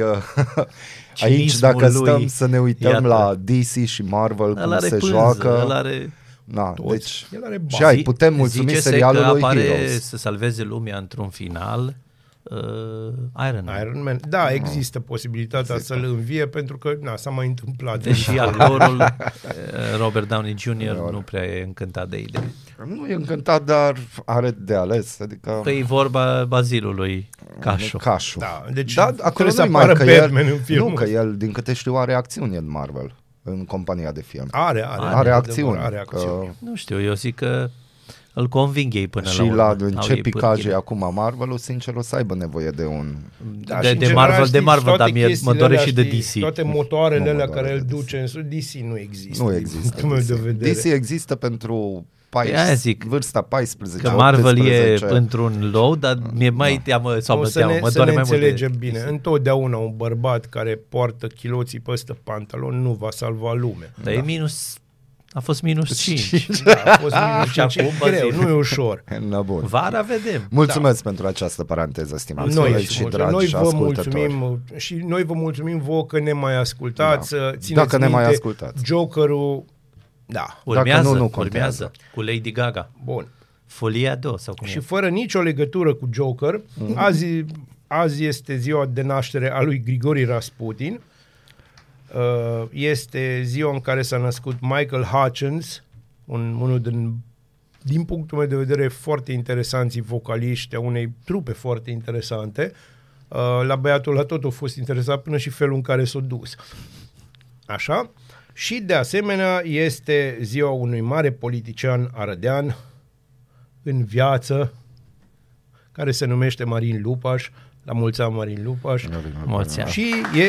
aici Cinismul dacă lui, stăm să ne uităm iată. la D C și Marvel, Ăla cum are se pânză, joacă, ăla are... na, Toți. deci El are și bani. ai, putem mulțumi Zice-se serialul că lui apare Heroes. să salveze lumea într-un final uh, Iron Man. Iron Man, da, există posibilitatea să-l învie pentru că na, s-a mai întâmplat. Deși actorul uh, Robert Downey junior nu prea e încântat de idee. Nu e încântat, dar are de ales, adică Păi e vorba Bazilului Cașu. Cașu. Da, deci Da, acolo trebuie să nu mai apară că el, Batman în filmul nu, că ăsta. el, din câte știu, are acțiuni în Marvel, în compania de film. Are, are, Are are acțiuni. Are acțiuni. Că, Nu știu, eu zic că îl conving ei până și la urmă. la în Au ce ei picaj e pârghile. acum Marvel-ul, sincer, o să aibă nevoie de un... Da, de, și în de general, Marvel, de știți, Marvel, toate dar mie mă chestiile doare alea, și de știi, D C. Toate motoarele Nu mă alea doare care de îl D C. duce în sus, D C nu există. Nu din există. punctul meu de vedere. D C există pentru Aia zic. vârsta paisprezece, Că Marvel optsprezece. e într-un low, dar mi-e mai teamă sau O mă să teamă, ne, mă să doare ne mai mult. înțelegem de- bine. Întotdeauna un bărbat care poartă chiloții peste pantalon nu va salva lumea. Dar e minus, a fost minus cinci. Da, a fost minus Și cinci. acum, E greu, Bazil. nu e ușor. Na, bun. Vara vedem. Mulțumesc da. pentru această paranteză, stimați Noi, colegi și dragi noi vă ascultători. mulțumim și noi vă mulțumim vouă că ne mai ascultați. Da. Țineți Dacă ne mai minte, ascultați. Jokerul, da, Urmează, nu, nu contează. urmează cu Lady Gaga. bun. Folia două sau cum Și e? fără nicio legătură cu Joker, Mhm. azi, azi este ziua de naștere a lui Grigori Rasputin. Uh, Este ziua în care s-a născut Michael Hutchence, un, unul din, din punctul meu de vedere, foarte interesanți vocaliști a unei trupe foarte interesante. Uh, La băiatul la tot a fost interesat până și felul în care s-a dus. Așa. Și de asemenea este ziua unui mare politician arădean în viață, care se numește Marin Lupaș. La mulți ani, Marin Lupaș. Mulți ani. Și e...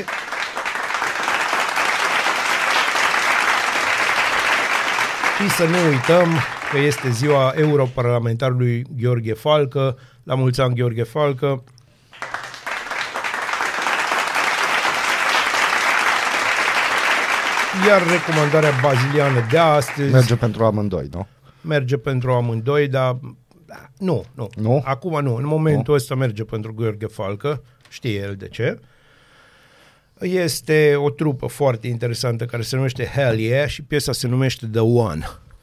Și să nu uităm că este ziua europarlamentarului Gheorghe Falcă. La mulți ani, Gheorghe Falcă. Iar recomandarea baziliană de astăzi Merge pentru amândoi, nu? merge pentru amândoi, dar da, nu, nu, Nu? Acum nu. În momentul ăsta merge pentru Gheorghe Falcă. Știe el de ce. Este o trupă foarte interesantă care se numește Hell Yeah și piesa se numește The One.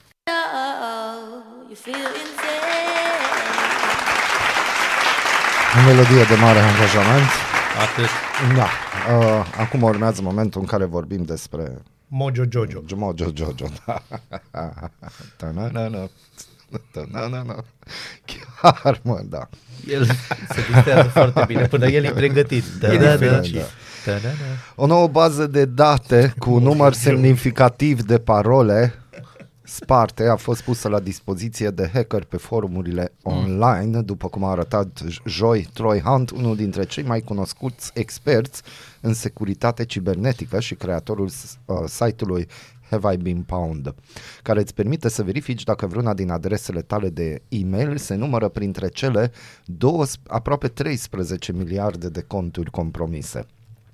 You feel insane. O melodie de mare angajament. Atât. Da. Uh, acum urmează momentul în care vorbim despre Mojo Jojo. Mojo Jojo. Da. Ta-na-na-na. Ta-na-na-na. Chiar, mă, da. El se distrează foarte bine până el e pregătit. Da, E da, da. diferit. Da, da, da. O nouă bază de date cu un număr semnificativ de parole sparte a fost pusă la dispoziție de hacker pe forumurile online, după cum a arătat joi Troy Hunt, unul dintre cei mai cunoscuți experți în securitate cibernetică și creatorul uh, site-ului Have I Been Pwned, care îți permite să verifici dacă vreuna din adresele tale de e-mail se numără printre cele două, aproape treisprezece miliarde de conturi compromise.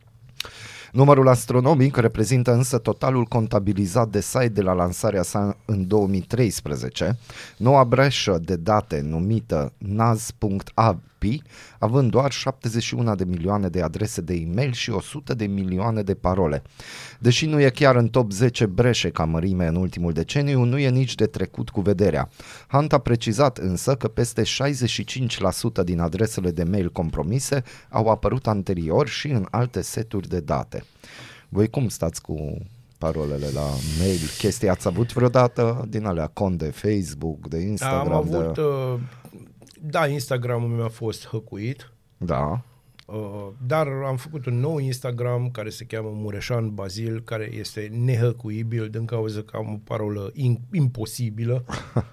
Numărul astronomic reprezintă însă totalul contabilizat de site de la lansarea sa în două mii treisprezece, noua breșă de date numită N A S punct A P I, având doar șaptezeci și unu de milioane de adrese de e-mail și o sută de milioane de parole. Deși nu e chiar în top zece breșe ca mărime în ultimul deceniu, nu e nici de trecut cu vederea. Hunt a precizat însă că peste șaizeci și cinci la sută din adresele de mail compromise au apărut anterior și în alte seturi de date. Voi cum stați cu parolele la mail? Chestii ați avut vreodată din alea cont de Facebook, de Instagram? Am avut, de... uh, da, Instagramul meu a fost hăcuit, Da. uh, dar am făcut un nou Instagram care se cheamă Mureșan Bazil, care este nehăcuibil din cauza că am o parolă in, imposibilă,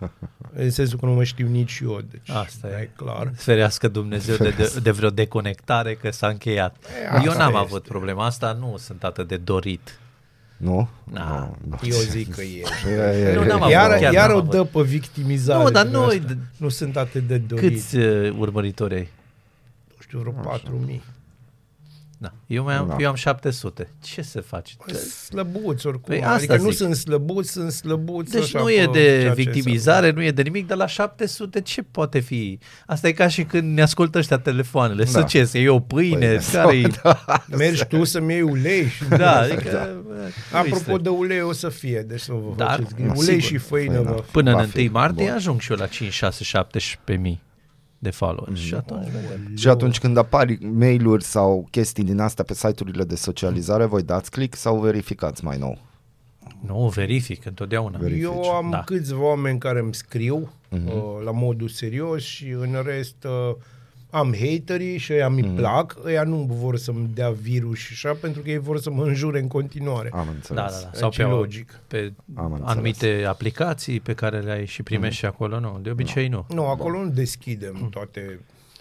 în sensul că nu mă știu nici eu, deci Asta e. e clar. Ferească Dumnezeu de, de, de vreo deconectare că s-a încheiat. E, Eu asta n-am este. avut problema asta, nu sunt atât de dorit. Nu? Na. Nu, nu. Eu zic că e. E, e, Nu, e. n-am avut. Iar, Chiar iar n-am o avut. dă pe victimizare. Nu, dar din noi- asta. Nu sunt atât de dorit. Câți uh, urmăritori ai? Nu știu, vreo patru mii. Da. Eu, mai am, Da. eu am șapte sute. Ce să faci? Slăbuți oricum. Păi asta adică nu zic. sunt slăbuți, sunt slăbuți. Deci așa nu pe e ceea de ce victimizare, nu e de nimic, dar la șapte sute ce poate fi? Asta e ca și când ne ascultă ăștia telefoanele. Da. Să ce, să iei o pâine, Pâine. care Da. Mergi tu să-mi iei ulei. Și Da, adică... nu Apropo este. de ulei o să fie, deci să vă Dar, faceți griji. sigur, Ulei și făină. făină. Vă... Până Va în fi. întâi martie Bun. ajung și eu la cinci, șase, șaptesprezece mii de followers. Și atunci vedem. Și atunci când apar mail-uri sau chestii din astea pe site-urile de socializare, voi dați click sau verificați mai nou? Nu, verific întotdeauna. Verifici. Eu am Da. câțiva oameni care îmi scriu Mhm. uh, la modul serios și în rest uh, am haterii și ăia mi Mhm. plac, ăia nu vor să-mi dea virus și așa, pentru că ei vor să mă înjure în continuare. Am înțeles. Da, da, da. Sau Deci pe, o, logic. pe Am înțeles. anumite aplicații pe care le ai și primești și acolo, nu. De obicei nu. Nu, acolo nu deschidem toate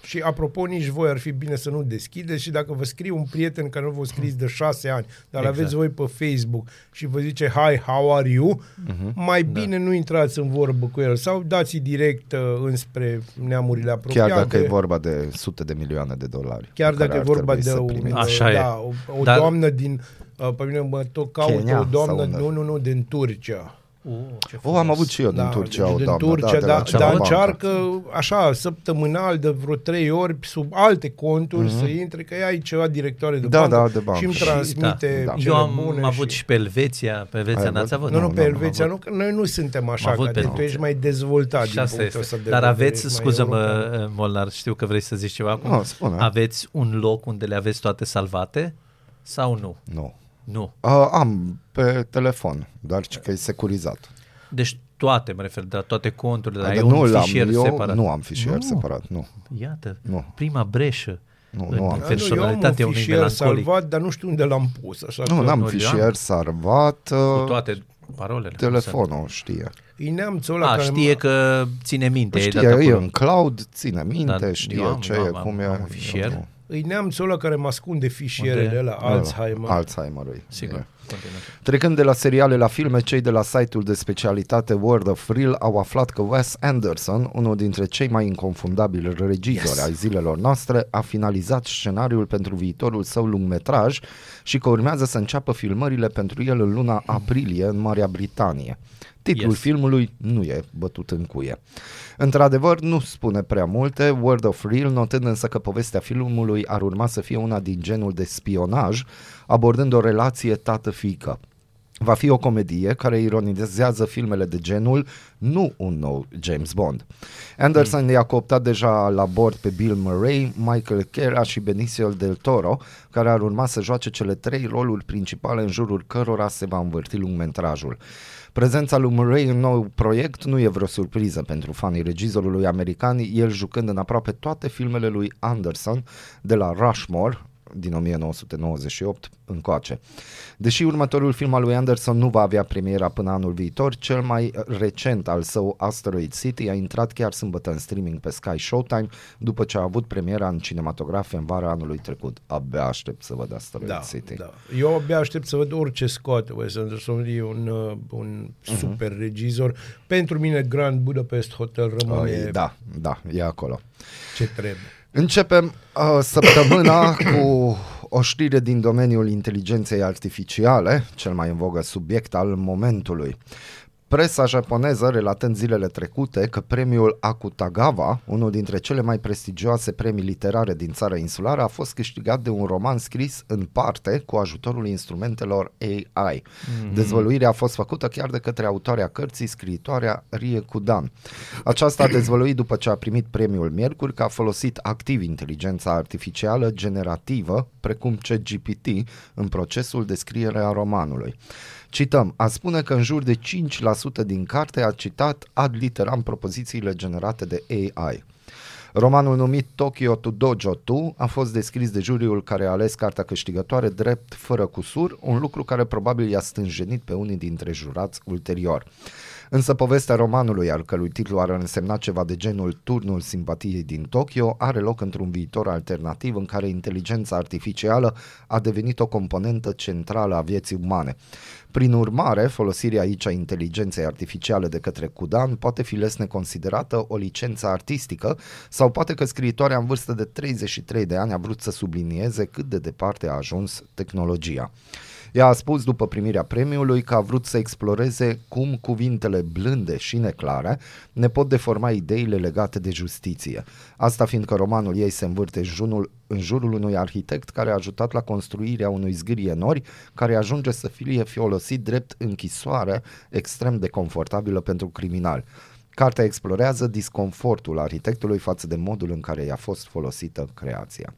Și apropo, nici voi ar fi bine să nu deschideți și dacă vă scrie un prieten care nu v-a scris de șase ani, dar Exact. aveți voi pe Facebook și vă zice hi, how are you? Mhm. Mai bine nu intrați în vorbă cu el sau dați direct uh, înspre neamurile apropiate. Chiar dacă e vorba de sute de milioane de dolari. Chiar pe care dacă e ar vorba trebui de să un, primiți. Așa da, e. o, o Dar- doamnă din, uh, pe mine mă tot caută Kenya o doamnă, sau unde? nu, nu, nu, din Turcia. Uh, ce O, am avut și eu din Da, Turcia deci o din doamnă, Turcia, da, de la da, acea dar bancă. încearcă așa, săptămânal, de vreo trei ori, sub alte conturi, mm-hmm. să intre, că ea e ceva directoare de Da, bancă, da, de bancă. și îmi Și- transmite da. cele Eu am bune avut și... și pe Elveția, pe Elveția Ai n-ați avut? avut? Nu, nu, pe Nu, Elveția, am nu, că noi nu suntem așa, avut că pe tu ești Elveția. mai dezvoltat Și din asta punctul este. ăsta de Dar vedere, aveți, mai scuză-mă, european. Molnar, știu că vrei să zici ceva acum. Nu, spune. Aveți un loc unde le aveți toate salvate sau nu? Nu. Nu. Uh, am pe telefon, dar ci că e securizat. Deci toate, mă refer, de la toate conturile, dar Dar ai nu un l-am, fișier eu separat. nu am fișier Nu. separat, nu. Iată, Nu. prima breșă Nu, în nu am. Da, nu, eu am un personalitatea unui fișier melancolic. salvat, dar nu știu unde l-am pus. Așa Nu, că n-am nu, fișier eu am. salvat, Cu uh, toate parolele. telefonul știe. E neamțul ăla A, care știe m- că ține minte. ai Știe, dat e acolo. în cloud, ține minte, Dar știe eu am, ce eu e, am, cum am, e. am un fișier. Eu nu. E neamțul ăla care mă ascunde fișierele Unde? la Alzheimer. Alzheimer-ul. Sigur. E. Continuă. Trecând de la seriale la filme, cei de la site-ul de specialitate World of Thrill au aflat că Wes Anderson, unul dintre cei mai inconfundabili regizori Yes. ai zilelor noastre, a finalizat scenariul pentru viitorul său lungmetraj și că urmează să înceapă filmările pentru el în luna aprilie în Marea Britanie. Titlul Yes. filmului nu e bătut în cuie. Într-adevăr, nu spune prea multe, World of Thrill notând însă că povestea filmului ar urma să fie una din genul de spionaj, abordând o relație tată-fiică. Va fi o comedie care ironizează filmele de genul, nu un nou James Bond. Anderson mm. i-a cooptat deja la bord pe Bill Murray, Michael Cera și Benicio del Toro, care ar urma să joace cele trei roluri principale în jurul cărora se va învârti lungmetrajul. Prezența lui Murray în nou proiect nu e vreo surpriză pentru fanii regizorului american, el jucând în aproape toate filmele lui Anderson, de la Rushmore din nouăsprezece nouăzeci și opt încoace. Deși următorul film al lui Anderson nu va avea premiera până anul viitor, cel mai recent al său, Asteroid City, a intrat chiar sâmbătă în streaming pe Sky Showtime, după ce a avut premiera în cinematografe în vara anului trecut. Abia aștept să văd Asteroid Da, City. da. Eu abia aștept să văd orice scoate Wes Anderson, e un, uh, un super uh-huh. regizor. Pentru mine Grand Budapest Hotel rămâne Uh, da, da, e acolo. ce trebuie. Începem uh, săptămâna cu o știre din domeniul inteligenței artificiale, cel mai în vogă subiect al momentului. Presa japoneză relatând zilele trecute că premiul Akutagawa, unul dintre cele mai prestigioase premii literare din țara insulară, a fost câștigat de un roman scris în parte cu ajutorul instrumentelor A I. Mm-hmm. Dezvăluirea a fost făcută chiar de către autoarea cărții, scriitoarea Rie Kudan. Aceasta a dezvăluit după ce a primit premiul miercuri că a folosit activ inteligența artificială generativă, precum ChatGPT, în procesul de scriere a romanului. Cităm, a spune că în jur de cinci la sută din carte a citat ad literam propozițiile generate de A I. Romanul numit Tokyo to Dojo doi a fost descris de juriul care a ales cartea câștigătoare drept fără cusur, un lucru care probabil i-a stânjenit pe unii dintre jurați ulterior. Însă povestea romanului, al cărui titlu ar însemna ceva de genul Turnul simpatiei din Tokyo, are loc într-un viitor alternativ în care inteligența artificială a devenit o componentă centrală a vieții umane. Prin urmare, folosirea aici a inteligenței artificiale de către Kudan poate fi lesne considerată o licență artistică sau poate că scriitoarea în vârstă de treizeci și trei de ani a vrut să sublinieze cât de departe a ajuns tehnologia. Ea a spus după primirea premiului că a vrut să exploreze cum cuvintele blânde și neclare ne pot deforma ideile legate de justiție. Asta fiindcă romanul ei se învârte jurul, în jurul unui arhitect care a ajutat la construirea unui zgârie nori care ajunge să fie folosit drept închisoare extrem de confortabilă pentru criminali. Cartea explorează disconfortul arhitectului față de modul în care i-a fost folosită creația.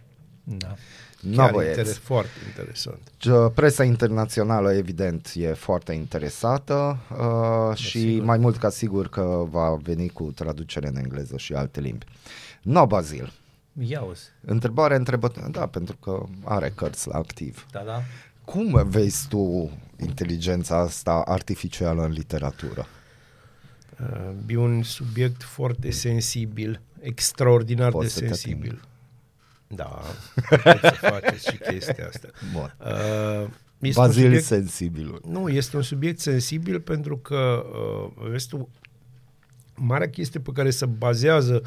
Da. Na, Chiar băieți. interes, foarte interesant. Presa internațională, evident, e foarte interesată uh, și sigur. mai mult ca sigur că va veni cu traducere în engleză și alte limbi. No, Bazil. Ia-uzi. Întrebare întrebătoare. Da, pentru că are cărți la activ. Da, da. Cum vezi tu inteligența asta artificială în literatură? Uh, E un subiect foarte sensibil extraordinar Poți de să te sensibil. Da, puteți să faceți și chestia asta. Bun. Uh, este un Bazil subiect, sensibil. nu, este un subiect sensibil pentru că uh, vezi tu, marea chestie pe care se bazează,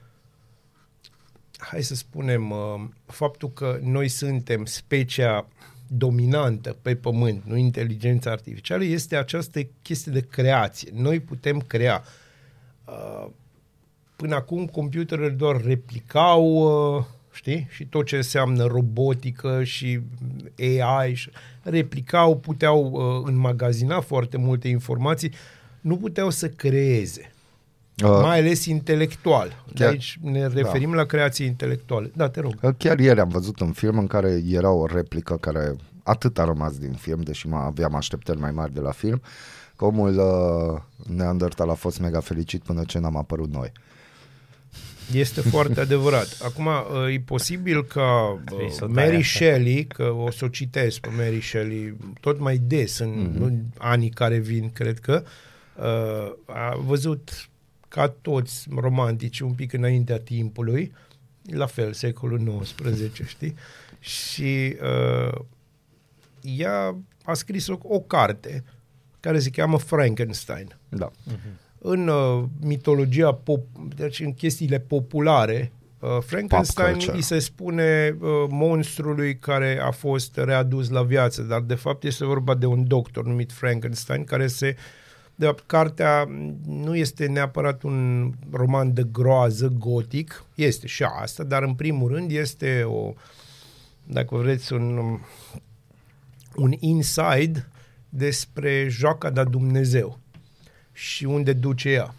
hai să spunem, uh, faptul că noi suntem specia dominantă pe pământ, nu inteligența artificială, este această chestie de creație. Noi putem crea. Uh, până acum computerele doar replicau, uh, știi? Și tot ce înseamnă robotică și A I, și replicau, puteau uh, înmagazina foarte multe informații, nu puteau să creeze. Uh, mai ales intelectual. Chiar, de aici ne referim da. la creație intelectuală. Da, te rog. Chiar ieri am văzut un film în care era o replică care atât a rămas din film, deși aveam așteptări mai mari de la film, că omul uh, Neandertal a fost mega fericit până ce n-am apărut noi. Este foarte adevărat. Acum, uh, e posibil ca uh, Mary Shelley, că o să o citesc pe Mary Shelley tot mai des în, mm-hmm. în anii care vin, cred că, uh, a văzut ca toți romantici un pic înaintea timpului, la fel, secolul nouăsprezece, știi? Și uh, ea a scris o, o carte care se cheamă Frankenstein. Da. Uh-huh. În uh, mitologia, pop, deci în chestiile populare, uh, Frankenstein îi se spune uh, monstrului care a fost readus la viață, dar de fapt este vorba de un doctor numit Frankenstein care se... De fapt, cartea nu este neapărat un roman de groază gotic, este și asta, dar în primul rând este o, dacă vreți, un, un inside despre joaca de Dumnezeu și unde duce ea.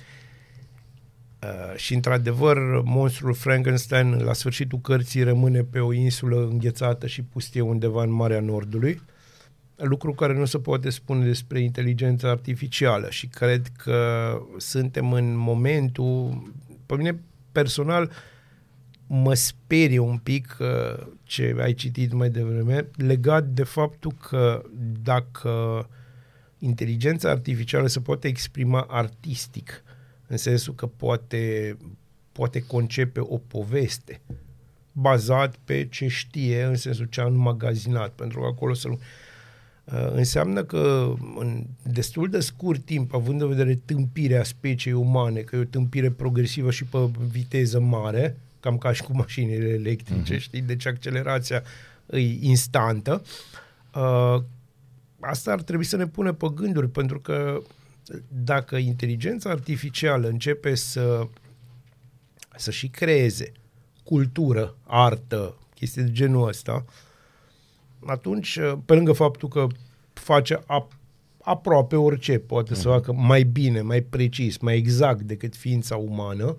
Uh, și într-adevăr, monstrul Frankenstein la sfârșitul cărții rămâne pe o insulă înghețată și pustie undeva în Marea Nordului, lucru care nu se poate spune despre inteligența artificială și cred că suntem în momentul, pe mine personal mă sperie un pic uh, ce ai citit mai devreme, legat de faptul că dacă inteligența artificială se poate exprima artistic, în sensul că poate, poate concepe o poveste bazat pe ce știe, în sensul ce a înmagazinat, pentru că acolo să Uh, înseamnă că în destul de scurt timp, având în vedere tâmpirea speciei umane, că e o tâmpire progresivă și pe viteză mare, cam ca și cu mașinile electrice, uh-huh. știi? Deci accelerația e instantă. Uh, asta ar trebui să ne pună pe gânduri, pentru că dacă inteligența artificială începe să, să și creeze cultură, artă, chestii de genul ăsta, atunci, pe lângă faptul că face ap- aproape orice, poate uh-huh. să facă mai bine, mai precis, mai exact decât ființa umană,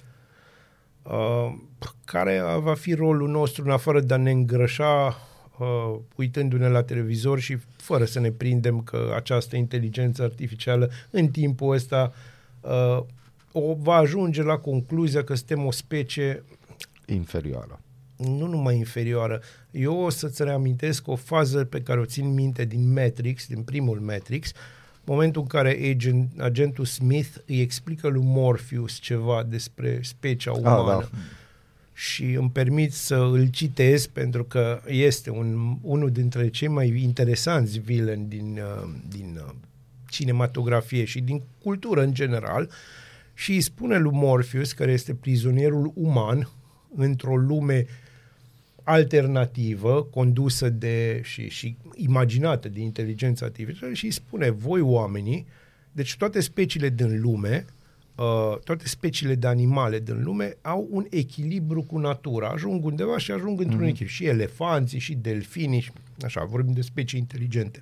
uh, care va fi rolul nostru în afară de a ne îngrășa uh, uitându-ne la televizor și fără să ne prindem că această inteligență artificială în timpul ăsta uh, o va ajunge la concluzia că suntem o specie inferioară. Nu numai inferioară. Eu o să-ți reamintesc o fază pe care o țin minte din Matrix, din primul Matrix, momentul în care agent, agentul Smith îi explică lui Morpheus ceva despre specia umană. Ah, da. Și îmi permit să îl citez pentru că este un, unul dintre cei mai interesanți villaini din, din cinematografie și din cultură în general și îi spune lui Morpheus, care este prizonierul uman într-o lume alternativă, condusă de și, și imaginată de inteligența artificială și îi spune, voi oamenii, deci toate speciile din lume, uh, toate speciile de animale din lume au un echilibru cu natura, ajung undeva și ajung într-un mm-hmm. echilibru. Și elefanții, și delfinii, și așa, vorbim de specii inteligente.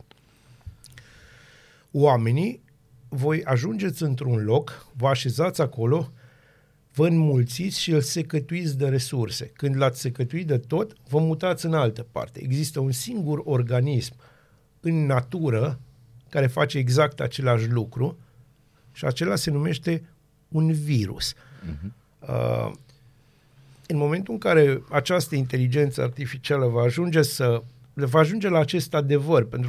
Oamenii, voi ajungeți într-un loc, vă așezați acolo, vă înmulțiți și îl secătuiți de resurse. Când l-ați secătuit de tot, vă mutați în altă parte. Există un singur organism în natură care face exact același lucru și acela se numește un virus. Uh-huh. Uh, în momentul în care această inteligență artificială va ajunge să va ajunge la acest adevăr, pentru că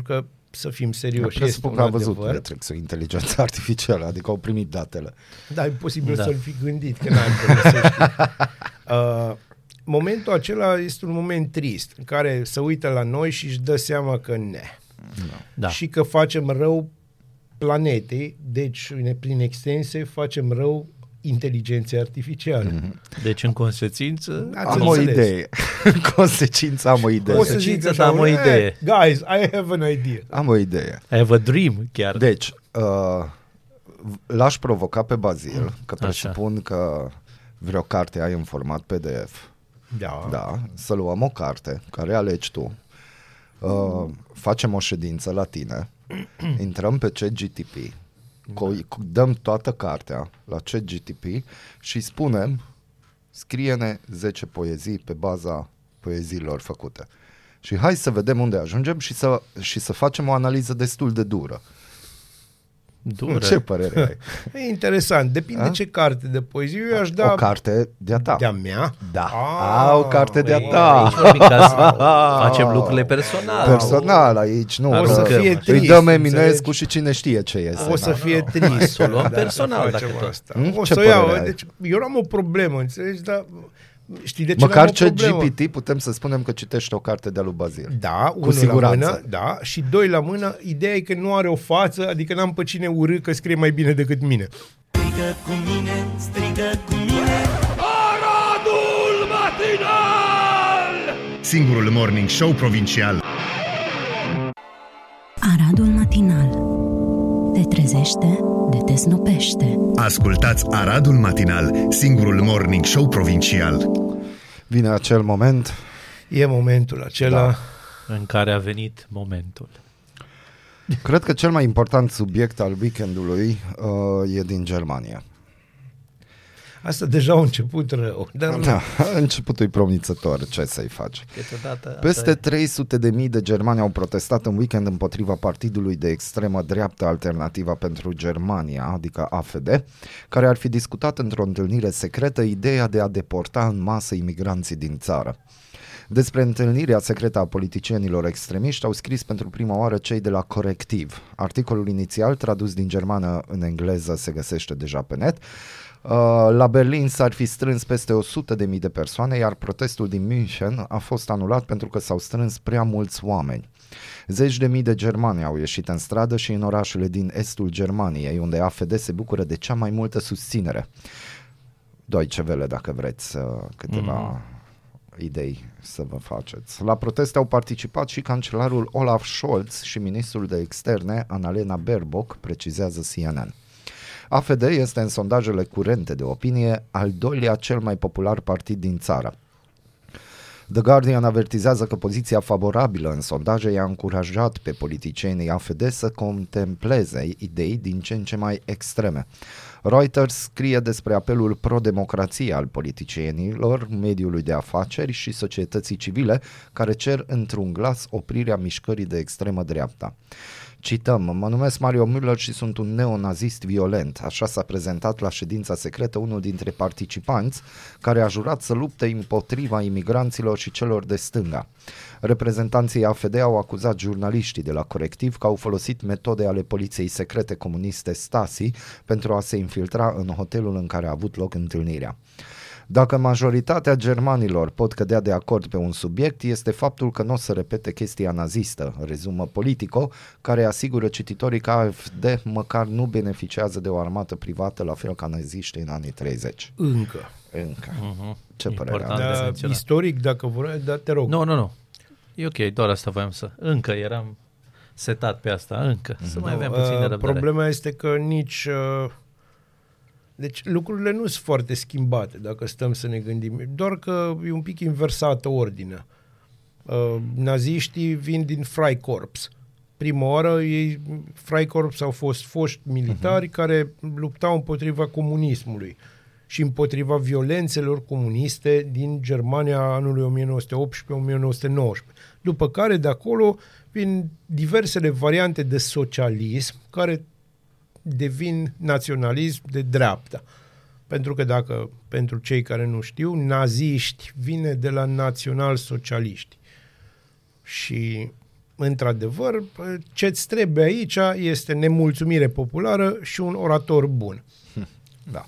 să fim serioși, este Presupun un că a văzut adevăr. Matrix o inteligență artificială, adică au primit datele. Da, e posibil Da. să-l fi gândit, că n-am putut să știu. Uh, momentul acela este un moment trist, în care se uită la noi și își dă seama că ne. Da. Și că facem rău planetei, deci prin extensie facem rău inteligenței artificiale. Mm-hmm. Deci, în consecință, Ați Am o înțeles. idee. În consecință am o idee. O să zic Consecință, așa, dar am o "Eh, idee." Guys, I have an idea. Am o idee. I have a dream, chiar. Deci, uh, l-aș provoca pe Bazil, că Așa. presupun că vreo carte ai în format P D F. Da. Da, să luăm o carte care alegi tu, uh, facem o ședință la tine, intrăm pe ChatGPT, co- dăm toată cartea la ChatGPT și spunem, scrie-ne zece poezii pe baza poeziilor făcute. Și hai să vedem unde ajungem și să, și să facem o analiză destul de dură. Dură. Ce părere ai? E interesant. Depinde A? ce carte de poezie. Eu aș da O carte de-a ta. de-a mea. Da. Ah, A, o carte de-a Păi, ta. aici vorbim ca să facem lucrurile personale. Personal aici, nu. O că să fie îi trist, dăm Eminescu înțelegi? și cine știe ce este. O să da. fie trist. Să o luăm Da, personal, să dacă facem tot. asta. Hmm? O Ce să o iau. părere ai? Deci, eu am o problemă, înțelegi? Dar știi de ce Măcar n-am o ce problemă? G P T putem să spunem că citește o carte de-a lui Bazil. Da, Cu unul siguranță. la mână, da, și doi la mână, ideea e că nu are o față, adică n-am pe cine urâ că scrie mai bine decât mine. Strigă cu mine, strigă cu mine. Aradul matinal! Singurul morning show provincial. Aradul matinal. Te trezește, de te snopește. Ascultați Aradul matinal, singurul morning show provincial. Vine acel moment. E momentul acela. Da. În care a venit momentul. Cred că cel mai important subiect al weekendului uh, e din Germania. Asta deja a început rău. Dar Da, începutul e promițător, ce să-i faci. Câteodată asta Peste e. trei sute de mii de germani au protestat în weekend împotriva partidului de extremă dreaptă Alternativa pentru Germania, adică A F D, care ar fi discutat într-o întâlnire secretă ideea de a deporta în masă imigranții din țară. Despre întâlnirea secretă a politicienilor extremiști au scris pentru prima oară cei de la Corectiv. Articolul inițial, tradus din germană în engleză, se găsește deja pe net. La Berlin s-ar fi strâns peste o sută de mii de persoane, iar protestul din München a fost anulat pentru că s-au strâns prea mulți oameni. Zeci de mii de germani au ieșit în stradă și în orașele din estul Germaniei, unde A F D se bucură de cea mai multă susținere. Deutsche Welle, dacă vreți câteva mm. idei să vă faceți. La proteste au participat și cancelarul Olaf Scholz și ministrul de externe Annalena Baerbock, precizează C N N. A F D este în sondajele curente de opinie al doilea cel mai popular partid din țară. The Guardian avertizează că poziția favorabilă în sondaje i-a încurajat pe politicienii A F D să contempleze idei din ce în ce mai extreme. Reuters scrie despre apelul pro-democrație al politicienilor, mediului de afaceri și societății civile care cer într-un glas oprirea mișcării de extremă dreapta. Cităm, mă numesc Mario Müller și sunt un neonazist violent. Așa s-a prezentat la ședința secretă unul dintre participanți care a jurat să lupte împotriva imigranților și celor de stânga. Reprezentanții A F D au acuzat jurnaliștii de la Corectiv că au folosit metode ale poliției secrete comuniste Stasi pentru a se infiltra în hotelul în care a avut loc întâlnirea. Dacă majoritatea germanilor pot cădea de acord pe un subiect, este faptul că nu o să repete chestia nazistă, rezumă Politico, care asigură cititorii că A F D măcar nu beneficiază de o armată privată la fel ca naziștii în anii treizeci. încă. Încă. Mhm. Ce părere Important. am? de Da, menționat. istoric, dacă vrei, da, te rog. Nu, nu, nu. E ok, doar asta voiam să... Încă eram setat pe asta, încă. Să mai avem puțin de Uh, răbdare. Problema este că nici... Uh, deci lucrurile nu sunt foarte schimbate, dacă stăm să ne gândim. Doar că e un pic inversată ordinea. Uh, naziștii vin din Freikorps. Prima oară, ei, Freikorps au fost foști militari uh-huh. care luptau împotriva comunismului și împotriva violențelor comuniste din Germania anului o mie nouă sute optsprezece - o mie nouă sute nouăsprezece. După care, de acolo, vin diversele variante de socialism care devin naționalism de dreapta. Pentru că dacă, pentru cei care nu știu, naziști vine de la național-socialiști. Și într-adevăr, ce-ți trebuie aici este nemulțumire populară și un orator bun. Da.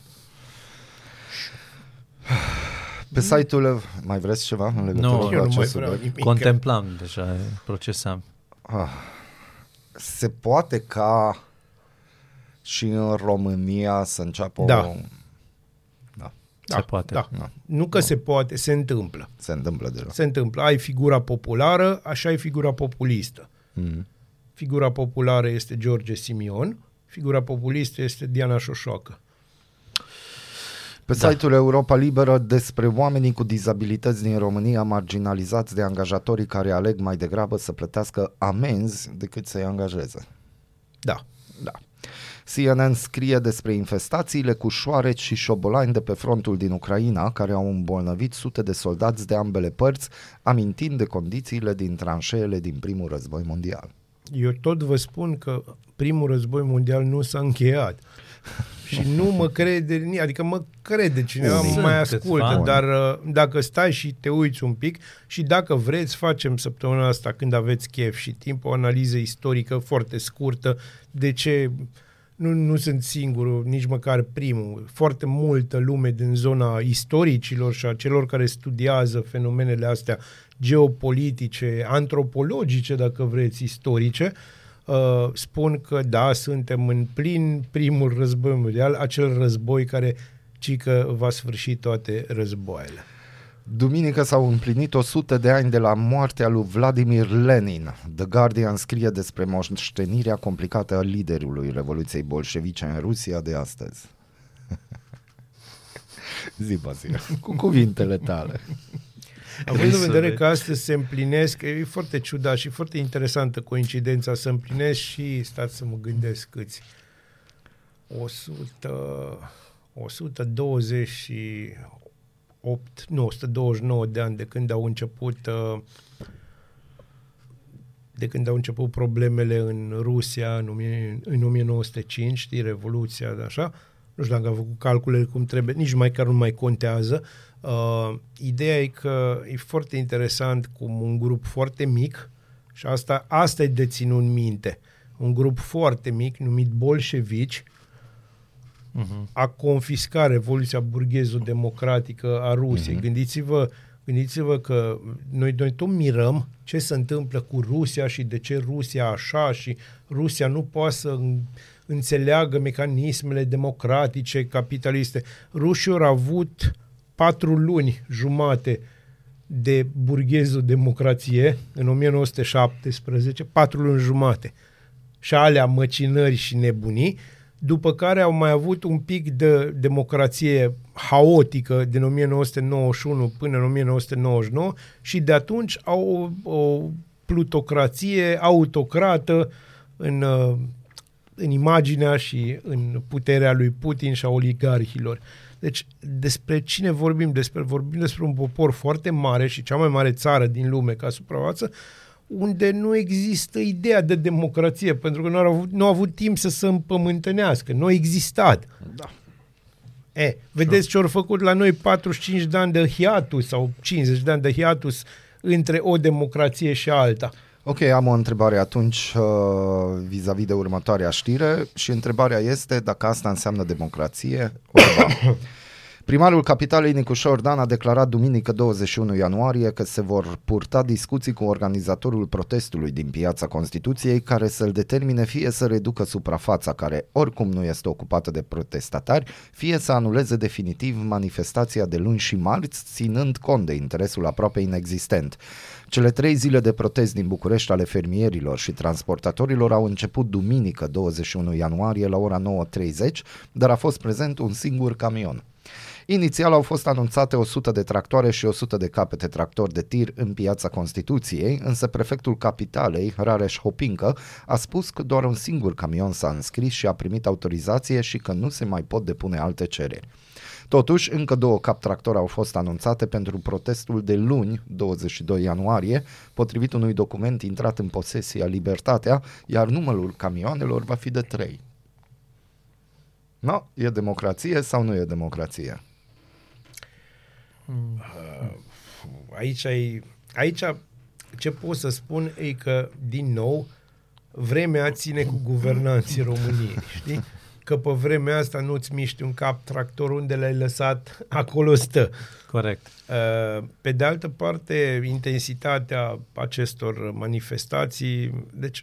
Pe site-ul, mai vreți ceva în legătură Nu, cu Eu nu mai acest vreau subiect? nimic. Contemplam deja, procesam. Ah. Se poate ca și în România să înceapă Da. o... Da, Se poate. Da. Da. Nu că se poate, se întâmplă. se întâmplă deja. Se întâmplă. Ai figura populară, așa ai figura populistă. Mm. Figura populară este George Simion, figura populistă este Diana Șoșoacă. Pe Da. site-ul Europa Liberă despre oamenii cu dizabilități din România marginalizați de angajatorii care aleg mai degrabă să plătească amenzi decât să-i angajeze. Da. Da. C N N scrie despre infestațiile cu șoareci și șobolani de pe frontul din Ucraina, care au îmbolnăvit sute de soldați de ambele părți, amintind de condițiile din tranșeele din primul război mondial. Eu tot vă spun că primul război mondial nu s-a încheiat. Și nu mă crede, adică mă crede cineva, Unii. mă mai Sunteți ascultă, fani. dar uh, dacă stai și te uiți un pic și dacă vreți, facem săptămâna asta, când aveți chef și timp, o analiză istorică foarte scurtă, de ce nu, nu sunt singurul, nici măcar primul. Foarte multă lume din zona istoricilor și a celor care studiază fenomenele astea geopolitice, antropologice, dacă vreți, istorice, Uh, spun că da, suntem în plin primul război mondial, acel război care cică va sfârși toate războaiele. Duminică s-au împlinit o sută de ani de la moartea lui Vladimir Lenin. The Guardian scrie despre moștenirea complicată a liderului Revoluției bolșevice în Rusia de astăzi. Zi, Bazil, cu cuvintele tale. Având în vedere vezi. că astăzi se împlinesc, e foarte ciudat și foarte interesantă coincidența să împlinesc și, stați să mă gândesc câți, o sută, o sută douăzeci și opt, nu, o sută douăzeci și nouă de ani de când au început uh, de când au început problemele în Rusia în, în o mie nouă sute cinci, știi, Revoluția, de așa, nu știu dacă am făcut calculele cum trebuie, nici mai chiar nu mai contează. Uh, ideea e că e foarte interesant cum un grup foarte mic, și asta, asta e de ținut minte, un grup foarte mic numit bolșevici uh-huh. a confiscat Revoluția burghezo-democratică a Rusiei. Uh-huh. Gândiți-vă, gândiți-vă că noi, noi tot mirăm ce se întâmplă cu Rusia și de ce Rusia așa și Rusia nu poate să înțeleagă mecanismele democratice, capitaliste. Rușii au avut patru luni jumate de burghezo-democrație în o mie nouă sute șaptesprezece, patru luni jumate. Și alea măcinări și nebunii, după care au mai avut un pic de democrație haotică din o mie nouă sute nouăzeci și unu până în o mie nouă sute nouăzeci și nouă și de atunci au o, o plutocrație autocrată în, în imaginea și în puterea lui Putin și a oligarhilor. Deci despre cine vorbim? Despre, vorbim despre un popor foarte mare și cea mai mare țară din lume ca suprafață, unde nu există ideea de democrație, pentru că nu au avut, nu au avut timp să se împământănească, nu a existat. Da. E, vedeți ce au făcut la noi patruzeci și cinci de ani de hiatus sau cincizeci de ani de hiatus între o democrație și alta. Ok, am o întrebare atunci uh, vis-a-vis de următoarea știre și întrebarea este dacă asta înseamnă democrație. Orba. Primarul Capitalei Nicușor Dan a declarat duminică douăzeci și unu ianuarie că se vor purta discuții cu organizatorul protestului din Piața Constituției care să-l determine fie să reducă suprafața care oricum nu este ocupată de protestatari, fie să anuleze definitiv manifestația de luni și marți, ținând cont de interesul aproape inexistent. Cele trei zile de protest din București ale fermierilor și transportatorilor au început duminică douăzeci și unu ianuarie la ora nouă treizeci, dar a fost prezent un singur camion. Inițial au fost anunțate o sută de tractoare și o sută de capete tractor de tir în Piața Constituției, însă prefectul Capitalei, Rareș Hopincă, a spus că doar un singur camion s-a înscris și a primit autorizație și că nu se mai pot depune alte cereri. Totuși, încă două cap tractor au fost anunțate pentru protestul de luni, douăzeci și doi ianuarie, potrivit unui document intrat în posesia Libertatea, iar numărul camioanelor va fi de trei. No, e democrație sau nu e democrație? Aici ai, aici ce pot să spun e că, din nou, vremea ține cu guvernanții României, știi? Că pe vremea asta nu-ți miști un cap tractor, unde l-ai lăsat, acolo stă. Corect. Pe de altă parte, intensitatea acestor manifestații, deci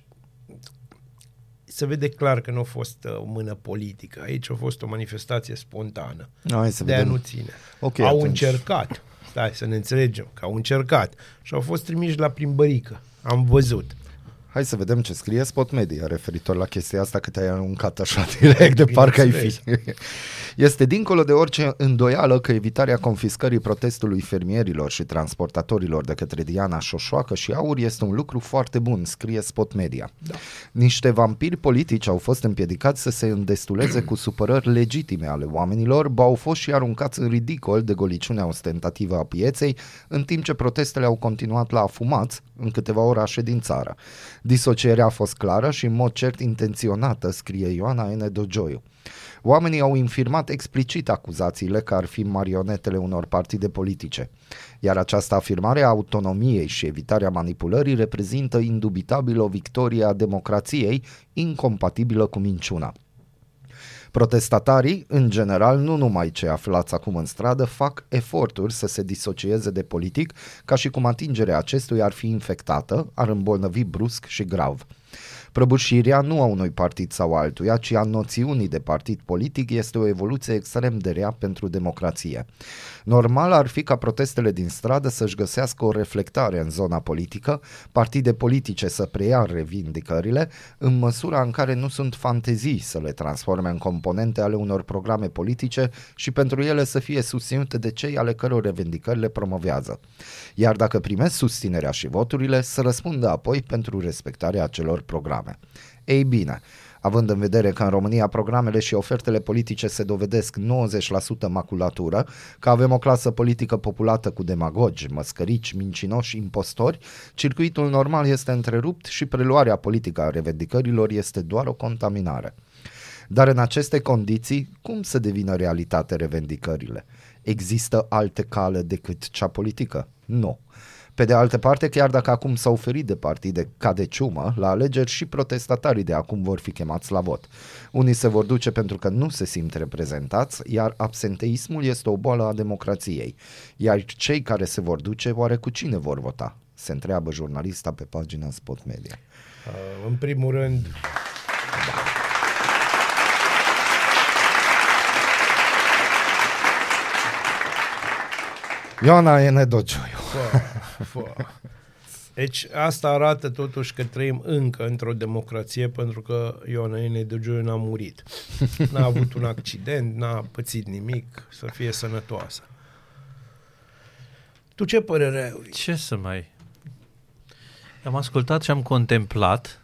se vede clar că nu a fost o mână politică. Aici a fost o manifestație spontană. Hai să de-aia vedem. nu ține. Okay, au atunci. încercat, stai să ne înțelegem, că au încercat și au fost trimiși la plimbărică. Am văzut. Hai să vedem ce scrie Spot Media referitor la chestia asta, că te-ai aruncat așa direct de parcă ai fi. Este dincolo de orice îndoială că evitarea confiscării protestului fermierilor și transportatorilor de către Diana Șoșoacă și Aur este un lucru foarte bun, scrie Spot Media. Da. Niște vampiri politici au fost împiedicați să se îndestuleze cu supărări legitime ale oamenilor, ba au fost și aruncați în ridicol de goliciunea ostentativă a pieței, în timp ce protestele au continuat la afumați în câteva orașe din țară. Disocierea a fost clară și în mod cert intenționată, scrie Ioana N. Dogioiu. Oamenii au infirmat explicit acuzațiile că ar fi marionetele unor partide politice, iar această afirmare a autonomiei și evitarea manipulării reprezintă indubitabil o victorie a democrației, incompatibilă cu minciuna. Protestatarii, în general, nu numai cei aflați acum în stradă, fac eforturi să se disocieze de politic, ca și cum atingerea acestuia ar fi infectată, ar îmbolnăvi brusc și grav. Prăbușirea nu a unui partid sau altuia, ci a noțiunii de partid politic este o evoluție extrem de rea pentru democrație. Normal ar fi ca protestele din stradă să-și găsească o reflectare în zona politică, partide politice să preia revindicările, în măsura în care nu sunt fantezii să le transforme în componente ale unor programe politice și pentru ele să fie susținute de cei ale căror revindicări le promovează. Iar dacă primesc susținerea și voturile, să răspundă apoi pentru respectarea acelor programe. Ei bine, având în vedere că în România programele și ofertele politice se dovedesc nouăzeci la sută maculatură, că avem o clasă politică populată cu demagogi, măscărici, mincinoși, impostori, circuitul normal este întrerupt și preluarea politică a revendicărilor este doar o contaminare. Dar în aceste condiții, cum să devină realitate revendicările? Există alte cale decât cea politică? Nu. Pe de altă parte, chiar dacă acum s-au oferit de partide ca de ciumă, la alegeri și protestatarii de acum vor fi chemați la vot. Unii se vor duce pentru că nu se simt reprezentați, iar absenteismul este o boală a democrației. Iar cei care se vor duce, oare cu cine vor vota? Se întreabă jurnalista pe pagina Spot Media. Uh, în primul rând... Da. Ioana N. Dogioiu. Deci asta arată totuși că trăim încă într-o democrație, pentru că Ioana N. Dogioiu n-a murit. N-a avut un accident, n-a pățit nimic, să fie sănătoasă. Tu ce părere ai? Ce să mai... Am ascultat și am contemplat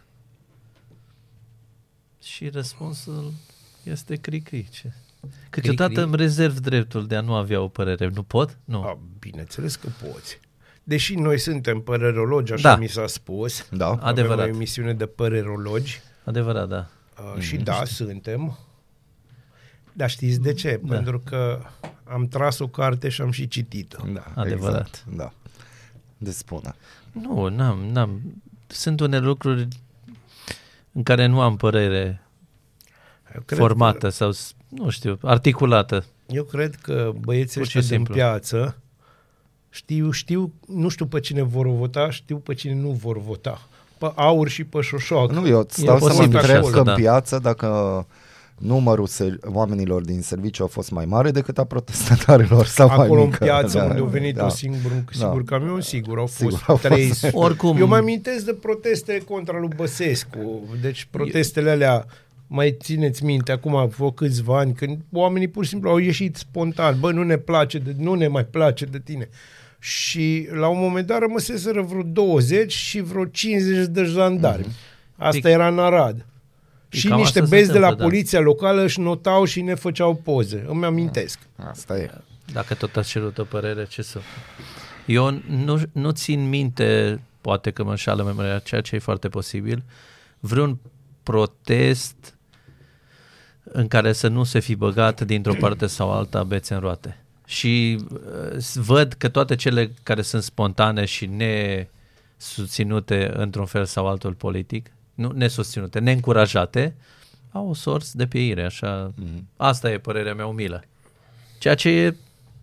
și răspunsul este cri-cri. Ce? Câteodată îmi rezerv dreptul de a nu avea o părere. Nu pot? Nu. A, bineînțeles că poți. Deși noi suntem părerologi, așa da. mi s-a spus. Da. Avem Adevărat. o emisiune de părerologi. Adevărat, da. Uh, și da, suntem. Dar știți de ce? Da. Pentru că am tras o carte și am și citit-o. Da, Adevărat. Exact, da. De spune. Nu, n-am, n-am. Sunt unele lucruri în care nu am părere formată că, sau, nu știu, articulată. Eu cred că băieții Pur și ăștia din simplu. piață știu, știu, nu știu pe cine vor vota, știu pe cine nu vor vota. Pe Aur și pe Șoșoacă. Nu, eu stau să mă posibil întreb așa, că în da. piață dacă numărul ser- oamenilor din serviciu a fost mai mare decât a protestatarilor sau Acolo mai în mică. piață Da, unde au venit da. un singur, un singur Da. camion, sigur, au Sigur, fost au fost. trei sute. Oricum. Eu mă amintesc de proteste contra lui Băsescu. Deci protestele alea, mai țineți minte, acum au fost câțiva ani, când oamenii pur și simplu au ieșit spontan. Bă, nu ne place, de, nu ne mai place de tine. Și la un moment dat rămăseseră vreo douăzeci și vreo cincizeci de jandarmi. Mm-hmm. Asta Pic. era în Arad. E Și cam niște asta se bezi de la întâmplă, da. poliția locală își notau și ne făceau poze. Îmi amintesc. Asta e. Dacă tot ați cerut o părere, ce să... Eu nu, nu țin minte, poate că mă înșală memoria, ceea ce e foarte posibil, vreun protest în care să nu se fi băgat dintr-o parte sau alta bețe în roate. Și uh, văd că toate cele care sunt spontane și ne susținute într-un fel sau altul politic, nu nesusținute, neîncurajate, au o sorți de pieire, așa. Mm-hmm. Asta e părerea mea umilă. Ceea ce e,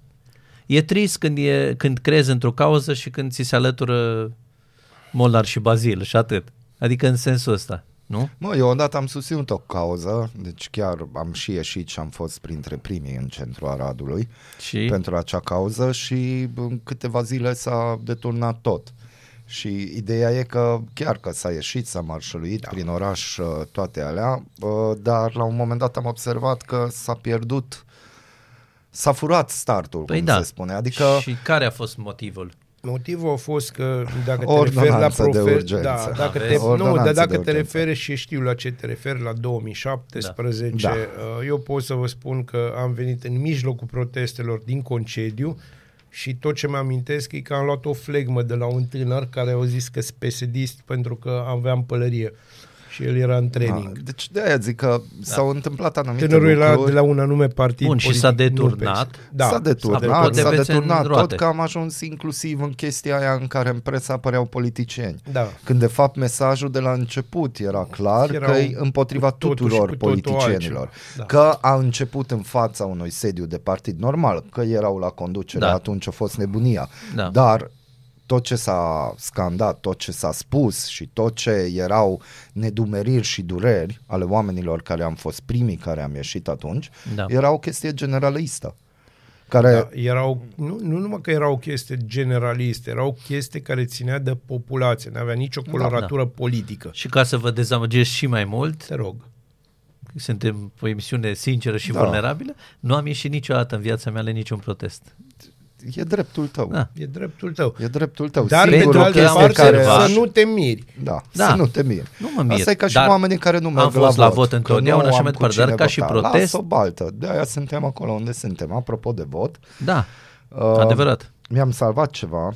e trist când, e, când crezi într-o cauză și când ți se alătură Molnar și Bazil și atât. Adică în sensul ăsta, nu? Mă, eu odată am susținut o cauză, deci chiar am și ieșit și am fost printre primii în centrul Aradului Și pentru acea cauză și în câteva zile s-a deturnat tot. Și ideea e că chiar că s-a ieșit, s-a marșăluit da. prin oraș toate alea, dar la un moment dat am observat că s-a pierdut, s-a furat startul, păi cum da. se spune. Adică Și care a fost motivul? Motivul a fost că dacă te referi la profe- da, dacă te, nu, dar dacă te referi și știu la ce te referi, la două mii șaptesprezece, da. eu pot să vă spun că am venit în mijlocul protestelor din concediu și tot ce mi-amintesc e că am luat o flegmă de la un tânăr care a zis că sunt P S D-ist pentru că aveam pălărie și el era în training. Da, deci de-aia zic că da. s-au întâmplat anumite Tânărul lucruri. era de la un anume partid Bun, politic. și s-a deturnat. Da. S-a deturnat, S-a s-a deturnat deturnat în tot roate. că am ajuns inclusiv în chestia aia în care în presă apăreau politicieni. Da. Când de fapt mesajul de la început era clar Erau că e împotriva cu totul tuturor și cu totul politicienilor. altceva. Da. Că a început în fața unui sediu de partid normal, că erau la conducere, Da. atunci a fost nebunia. Da. Dar tot ce s-a scandat, tot ce s-a spus și tot ce erau nedumeriri și dureri ale oamenilor care am fost primii care am ieșit atunci, Da. era o chestie generalistă. Care Da, erau, nu, nu numai că era o chestie generalistă, era o chestie care ținea de populație, nu avea nicio coloratură da. politică. Și ca să vă dezamăgesc și mai mult, Te rog. suntem o emisiune sinceră și Da. vulnerabilă, nu am ieșit niciodată în viața mea la niciun protest. e dreptul tău. Da. E dreptul tău. E dreptul tău. Dar pe Singurul de altă chestie parte care- să nu te miri. Da, Da. să nu te miri. Nu mă mir, Asta e ca și dar oamenii care nu merg am fost la vot, vot că întotdeauna nu și am mai cu departe, dar cine ca și vota. protest- Lasă o baltă. De-aia suntem acolo unde suntem. Apropo de vot, Da, uh, adevărat. mi-am salvat ceva.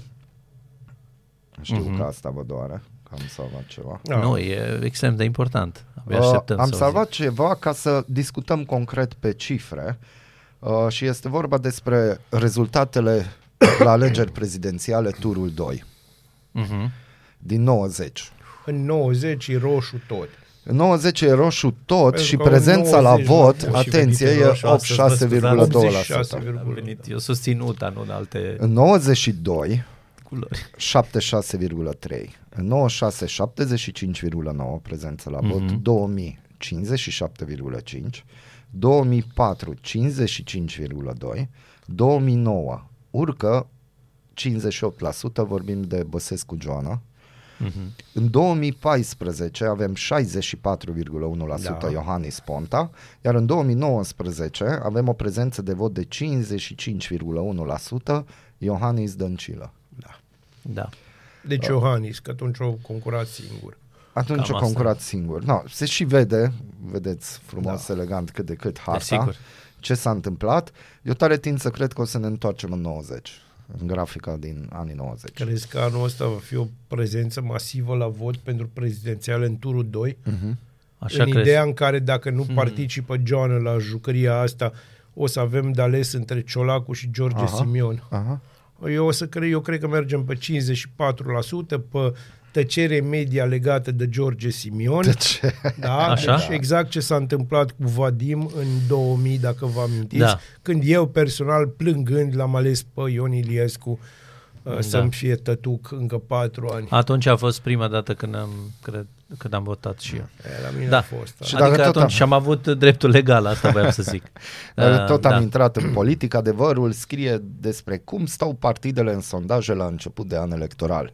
Știu Mhm. că asta vă doare, că am salvat ceva. Da. Nu, e extrem de important. Abia Uh, așteptăm am să salvat auzim. ceva ca să discutăm concret pe cifre uh, și este vorba despre rezultatele la alegeri prezidențiale turul doi Mhm. din nouăzeci. În nouăzeci e roșu tot. În nouăzeci e roșu tot Pentru și că în prezența la nouăzeci vot, nu a fost și atenție, venit e în roșu optzeci și șase virgulă doi la sută. optzeci și șase. Am venit, eu susțin U T A, nu în alte În nouăzeci și doi, culori. șaptezeci și șase virgulă trei. În nouăzeci și șase, șaptezeci și cinci virgulă nouă prezență la vot. Mhm. două mii, cincizeci și șapte virgulă cinci. două mii patru, cincizeci și cinci virgulă doi. două mii nouă urcă cincizeci și opt la sută, vorbim de Băsescu Joana. Mhm. În două mii paisprezece avem șaizeci și patru virgulă unu la sută Da. Iohannis Ponta, iar în două mii nouăsprezece avem o prezență de vot de cincizeci și cinci virgulă unu la sută Iohannis Dăncilă. Da. Deci Iohannis, că atunci o concurat singur. Atunci Cam o asta. concurat singur. No, se și vede, vedeți frumos, Da. elegant, cât de cât harta, Desigur. ce s-a întâmplat. Eu tare tind să cred că o să ne întoarcem în nouăzeci, în grafica din anii nouăzeci. Crezi că anul ăsta va fi o prezență masivă la vot pentru prezidențiale în turul doi? Mhm. Așa în crezi? ideea în care dacă nu participă Joana la jucăria asta, o să avem de ales între Ciolacu și George Aha. Simion. Aha. Eu, o să cred, eu cred că mergem pe cincizeci și patru la sută, pe tăcere media legată de George Simion. De ce? Da, Așa? deci exact ce s-a întâmplat cu Vadim în două mii, dacă vă amintiți, Da. când eu personal plângând l-am ales pe Ion Iliescu uh, să-mi fie tătuc încă patru ani. Atunci a fost prima dată când am, cred, când am votat și eu. E, la mine Da. a fost. Și Adică dacă tot atunci am- am avut dreptul legal, asta voiam să zic. Dar Uh, tot da. am intrat în politică, adevărul scrie despre cum stau partidele în sondaje la început de an electoral.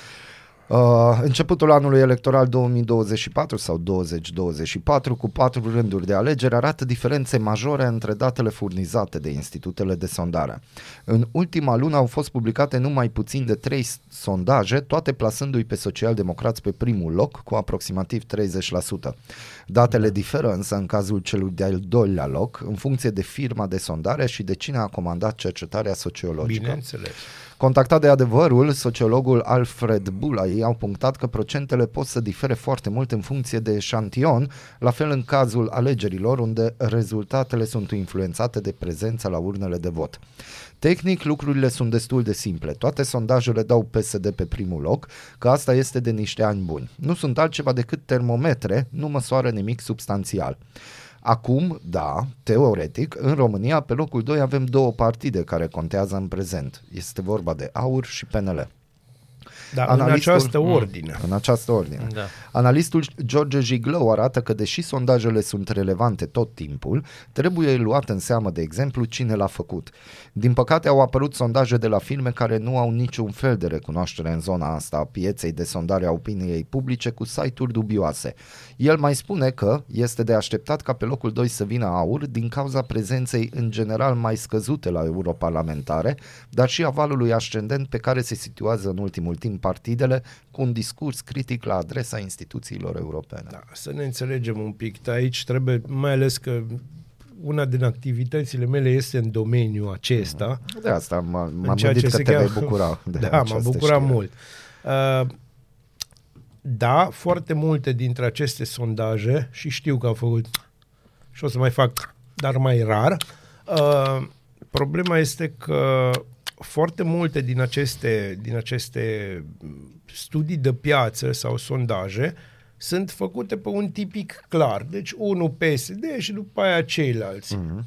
Uh, începutul anului electoral două mii douăzeci și patru sau douăzeci douăzeci și patru cu patru rânduri de alegeri arată diferențe majore între datele furnizate de institutele de sondare. În ultima lună au fost publicate numai puțin de trei sondaje, toate plasându-i pe socialdemocrați pe primul loc cu aproximativ treizeci la sută. Datele diferă însă în cazul celui de-al doilea loc în funcție de firma de sondare și de cine a comandat cercetarea sociologică. Bineînțeles. Contactat de Adevărul, sociologul Alfred Bulai au punctat că procentele pot să difere foarte mult în funcție de eșantion, la fel în cazul alegerilor, unde rezultatele sunt influențate de prezența la urnele de vot. Tehnic, lucrurile sunt destul de simple. Toate sondajele dau P S D pe primul loc, că asta este de niște ani buni. Nu sunt altceva decât termometre, nu măsoară nimic substanțial. Acum, da, teoretic, în România, pe locul doi avem două partide care contează în prezent. Este vorba de AUR și P N L. Da, Analistul, în această ordine. În această ordine. Da. Analistul George Jiglou arată că, deși sondajele sunt relevante tot timpul, trebuie luat în seamă, de exemplu, cine l-a făcut. Din păcate, au apărut sondaje de la firme care nu au niciun fel de recunoaștere în zona asta a pieței de sondare a opiniei publice, cu site-uri dubioase. El mai spune că este de așteptat ca pe locul doi să vină AUR din cauza prezenței în general mai scăzute la europarlamentare, dar și a valului ascendent pe care se situează în ultimul timp partidele, cu un discurs critic la adresa instituțiilor europene. Da, să ne înțelegem un pic. Aici trebuie, mai ales că una din activitățile mele este în domeniul acesta. De asta m- m-am gândit că te cheamă... vei bucura. De da, m-am bucurat știre. mult. Uh, da, foarte multe dintre aceste sondaje, și știu că am făcut și o să mai fac, dar mai rar, uh, problema este că foarte multe din aceste, din aceste studii de piață sau sondaje sunt făcute pe un tipic clar. Deci unul P S D și după aia ceilalți. Uh-huh.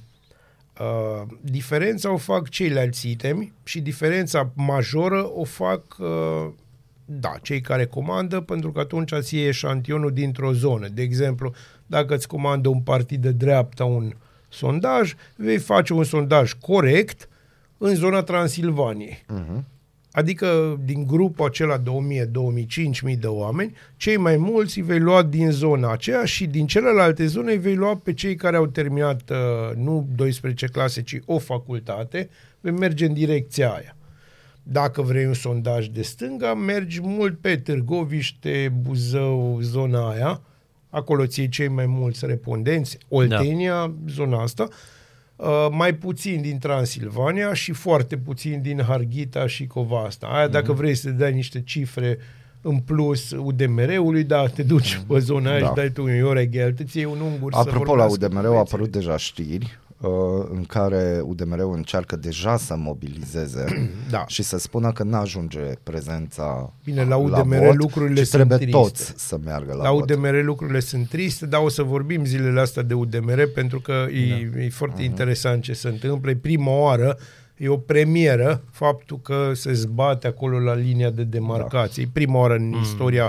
Uh, diferența o fac ceilalți itemi și diferența majoră o fac uh, da, cei care comandă, pentru că atunci îți iei eșantionul dintr-o zonă. De exemplu, dacă îți comandă un partid de dreapta un sondaj, vei face un sondaj corect în zona Transilvaniei. Uh-huh. Adică din grupul acela de o mie, două mii, cinci mii de oameni, cei mai mulți îi vei lua din zona aceea și din celelalte zone îi vei lua pe cei care au terminat uh, nu doisprezece clase, ci o facultate, vei merge în direcția aia. Dacă vrei un sondaj de stânga, mergi mult pe Târgoviște, Buzău, zona aia, acolo ți iei cei mai mulți respondenți, Oltenia, da. Zona asta, Uh, mai puțin din Transilvania și foarte puțin din Harghita și Covasta. Aia, mm-hmm. dacă vrei să dai niște cifre în plus U D M R-ului, da, te duci pe zona aia da. Și dai tu un Ioreghel, îți iei un ungur. Apropo, la U D M R au apărut deja știri uh, în care U D M R-ul încearcă deja să mobilizeze da. Și să spună că n-ajunge prezența. Bine, la U D M R la vot, lucrurile sunt trebuie triste. Toți să meargă la, la vot. La U D M R lucrurile sunt triste, dar o să vorbim zilele astea de U D M R pentru că da. e, e foarte uh-huh. interesant ce se întâmplă. E prima oară, e o premieră faptul că se zbate acolo la linia de demarcație. Da. E prima oară în mm, istoria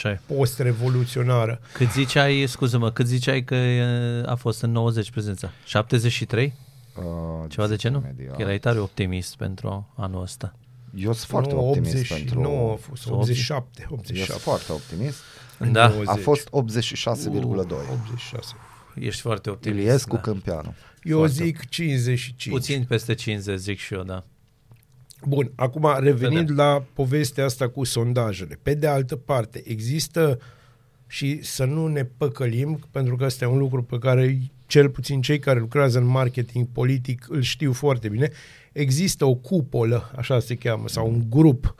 post-revoluționară. Cât ziceai, scuză-mă, cât ziceai că a fost în nouăzeci prezența? șaptezeci și trei? Uh, Ceva de genul? Erai tare optimist pentru anul ăsta. Eu sunt foarte nu, optimist optzeci, pentru... Nu, a fost optzeci și șapte. optzeci și șapte. Eu sunt foarte optimist. Da. A fost optzeci și șase virgulă doi. Uh, optzeci și șase. Ești foarte optimist. Iliescu da. Câmpianu. Eu foarte. zic cincizeci și cinci. Puțin peste cincizeci, zic și eu, da. Bun, acum revenind da. La povestea asta cu sondajele. Pe de altă parte, există, și să nu ne păcălim, pentru că ăsta e un lucru pe care cel puțin cei care lucrează în marketing politic îl știu foarte bine, există o cupolă, așa se cheamă, sau un grup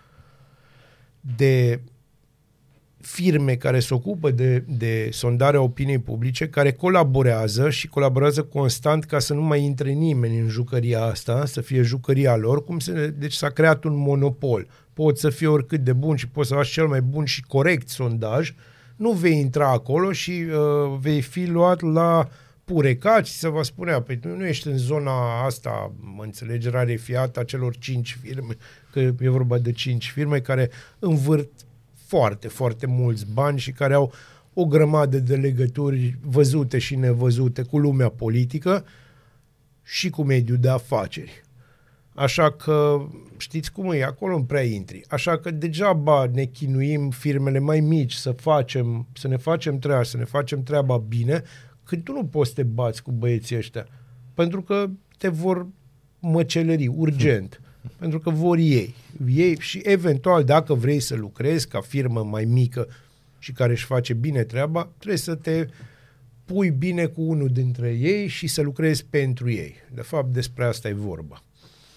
de firme care se ocupă de, de sondarea opiniei publice, care colaborează și colaborează constant ca să nu mai intre nimeni în jucăria asta, să fie jucăria lor, cum se, deci s-a creat un monopol. Poți să fii oricât de bun și poți să faci cel mai bun și corect sondaj, nu vei intra acolo și uh, vei fi luat la purecat și se va spunea, păi tu nu ești în zona asta, mă înțelegi, rarefiată a celor cinci firme, că e vorba de cinci firme care învârt foarte, foarte mulți bani și care au o grămadă de legături văzute și nevăzute cu lumea politică și cu mediul de afaceri. Așa că știți cum e, acolo nu prea intri. Așa că degeaba ne chinuim firmele mai mici să facem, să ne facem treaba, să ne facem treaba bine, când tu nu poți să te bați cu băieții ăștia. Pentru că te vor măcelări urgent. Pentru că vor ei. ei. Și eventual, dacă vrei să lucrezi ca firmă mai mică și care își face bine treaba, trebuie să te pui bine cu unul dintre ei și să lucrezi pentru ei. De fapt, despre asta e vorba.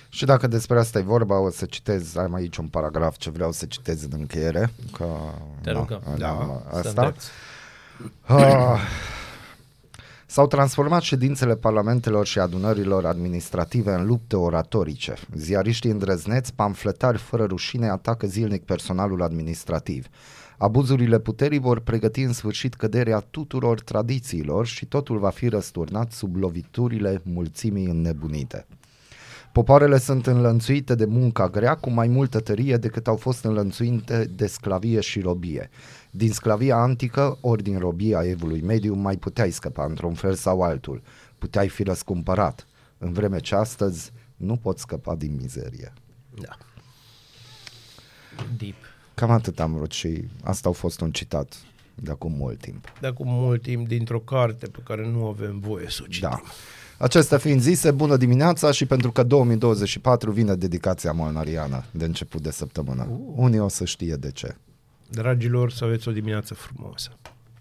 Și dacă despre asta e vorba, o să citez, am aici un paragraf ce vreau să citez în încheiere. Că, Te rugăm. Da, Să asta. îndrepți. Ah, s-au transformat ședințele parlamentelor și adunărilor administrative în lupte oratorice. Ziariștii îndrăzneți, pamfletari fără rușine, atacă zilnic personalul administrativ. Abuzurile puterii vor pregăti în sfârșit căderea tuturor tradițiilor și totul va fi răsturnat sub loviturile mulțimii înnebunite. Popoarele sunt înlănțuite de munca grea cu mai multă tărie decât au fost înlănțuite de sclavie și robie. Din sclavia antică ori din robia evului mediu mai puteai scăpa într-un fel sau altul. Puteai fi răscumpărat, în vreme ce astăzi nu poți scăpa din mizerie. Da. Deep. Cam atât am vrut și asta a fost un citat de acum mult timp. De acum mult timp dintr-o carte pe care nu avem voie să o citim. Da. Acestea fiind zise, bună dimineața și pentru că două mii douăzeci și patru vine dedicația molnariană de început de săptămână. Uh. Unii o să știe de ce. Dragilor, să aveți o dimineață frumoasă.